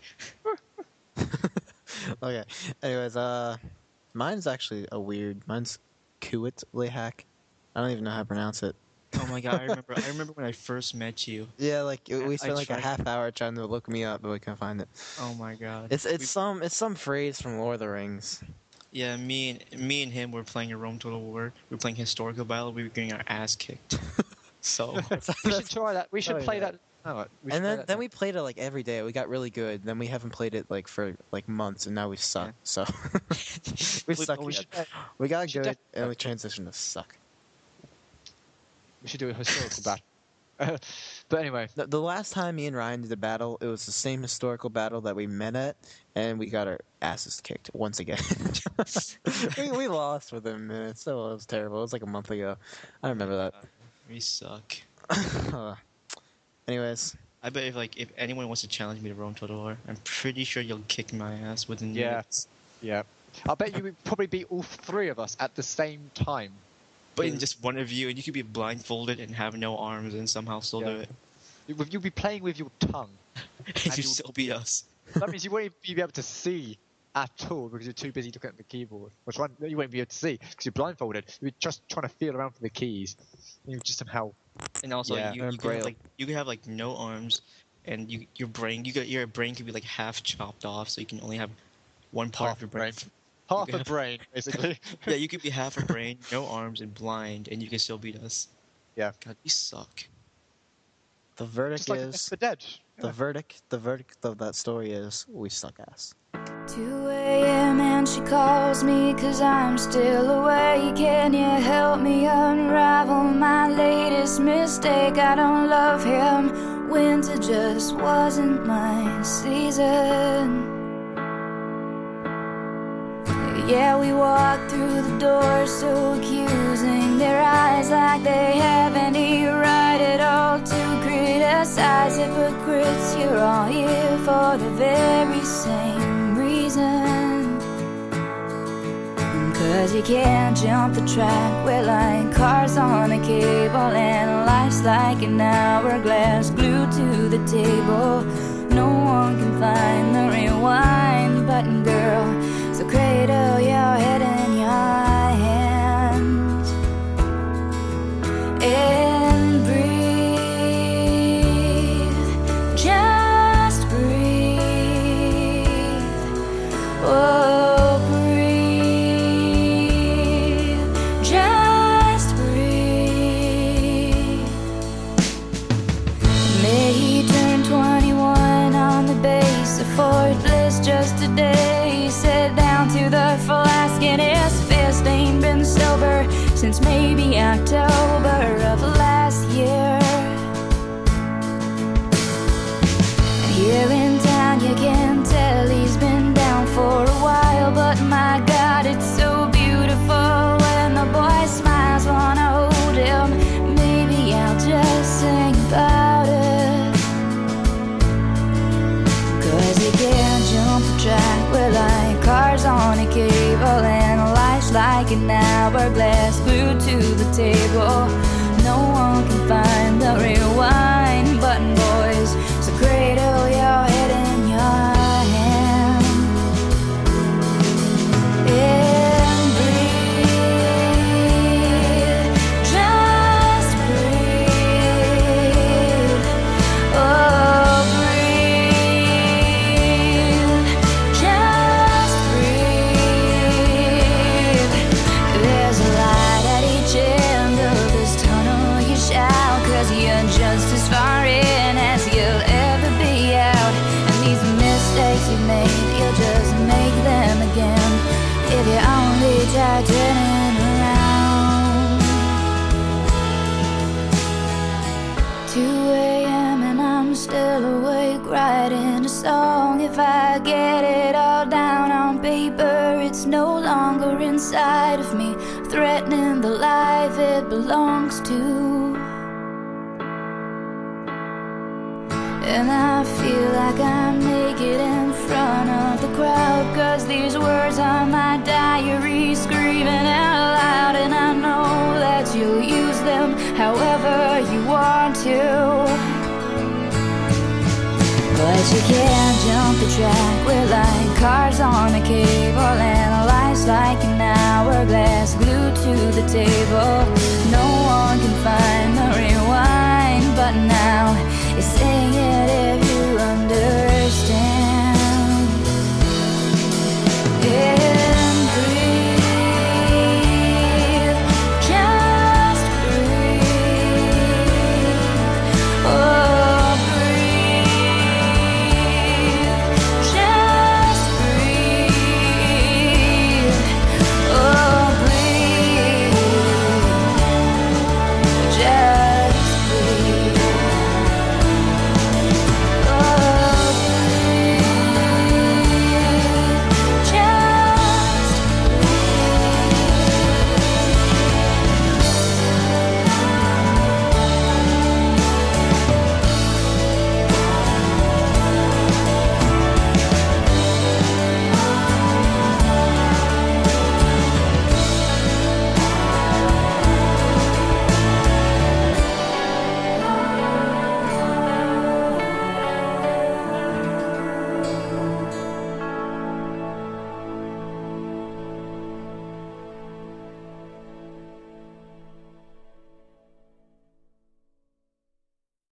okay. Anyways, uh, mine's actually a weird. Mine's Kuwait Lehak. I don't even know how to pronounce it. Oh my god! I remember. I remember when I first met you. Yeah, like I- we I spent like a tried- half hour trying to look me up, but we couldn't find it. Oh my god. It's it's We- some it's some phrase from Lord of the Rings. Yeah, me and me and him were playing a Rome Total War. We were playing historical battle. We were getting our ass kicked. So We should try that. We should Oh, play yeah. that. No, we should and play then that then now. we played it like every day. We got really good. Then we haven't played it like for like months, and now we suck. Yeah. So we We- suck. we We, should- we got we should good, def- and we transitioned to suck. We should do a historical battle. But anyway, The, the last time me and Ryan did a battle, it was the same historical battle that we met at, and we got our asses kicked once again. we, we lost within minutes, so it was terrible. It was like a month ago. I remember that. We suck. Anyways, I bet if like if anyone wants to challenge me to Rome Total War, I'm pretty sure you'll kick my ass within Yeah. minutes. yeah. I bet you would probably beat all three of us at the same time. But in just one of you, and you could be blindfolded and have no arms and somehow still do Yeah. it. You- You'll be playing with your tongue. And you you'll- still beat us. That means you won't even be able to see at all because you're too busy looking at the keyboard. Which one you won't be able to see because you're blindfolded. You're just trying to feel around for the keys. You just somehow. And also, Yeah, you, or you could have braille. like you could have like no arms, and you your brain you got your brain could be like half chopped off, so you can only have one part Half of your a brain. brain. Half could a have- brain, basically. Yeah, you could be half a brain, no arms, and blind, and you can still beat us. Yeah. God, you suck. the verdict Just like is Left for Dead. the verdict. The verdict of that story is we suck ass. two a.m. and she calls me cause I'm still awake. Can you help me unravel my latest mistake? I don't love him. Winter just wasn't my season. Yeah, we walk through the door so accusing, their eyes like they have any right at all to criticize. Hypocrites, you're all here for the very same reason. Cause you can't jump the track, we're like cars on a cable, and life's like an hourglass glued to the table. No one can find the rewind button, girl. So cradle your head in your hands and breathe, just breathe, oh breathe, just breathe. May he turn twenty-one on the base of Fort Bliss just today. He sat down to the flask and his fist ain't been sober since maybe October of last year. And here in town you can tell he's been down for a while, but my God, it's so beautiful when the boy smiles. Wanna hold him, maybe I'll just sing about it. Cause you can't jump the track, we're like cars on a cable, and life's like an hourglass glued to the table. No one can find the rewind button, boys, so cradle your head in your hand and breathe, just breathe, oh breathe, just breathe. There's a light at each end of this tunnel, you shout, cause you're just as far in as you'll ever be out. And these mistakes you made, you'll just make them again if you only try turning around. two a.m. and I'm still awake writing a song. If I get it all down on paper, it's no longer inside of me, threatening the life it belongs to. And I feel like I'm naked in front of the crowd, cause these words are my diary screaming out loud. And I know that you'll use them however you want to, but you can't jump the track, we're like cars on a cable, and life's like an hourglass glued to the table. No one can find the rewind button now, it's saying it if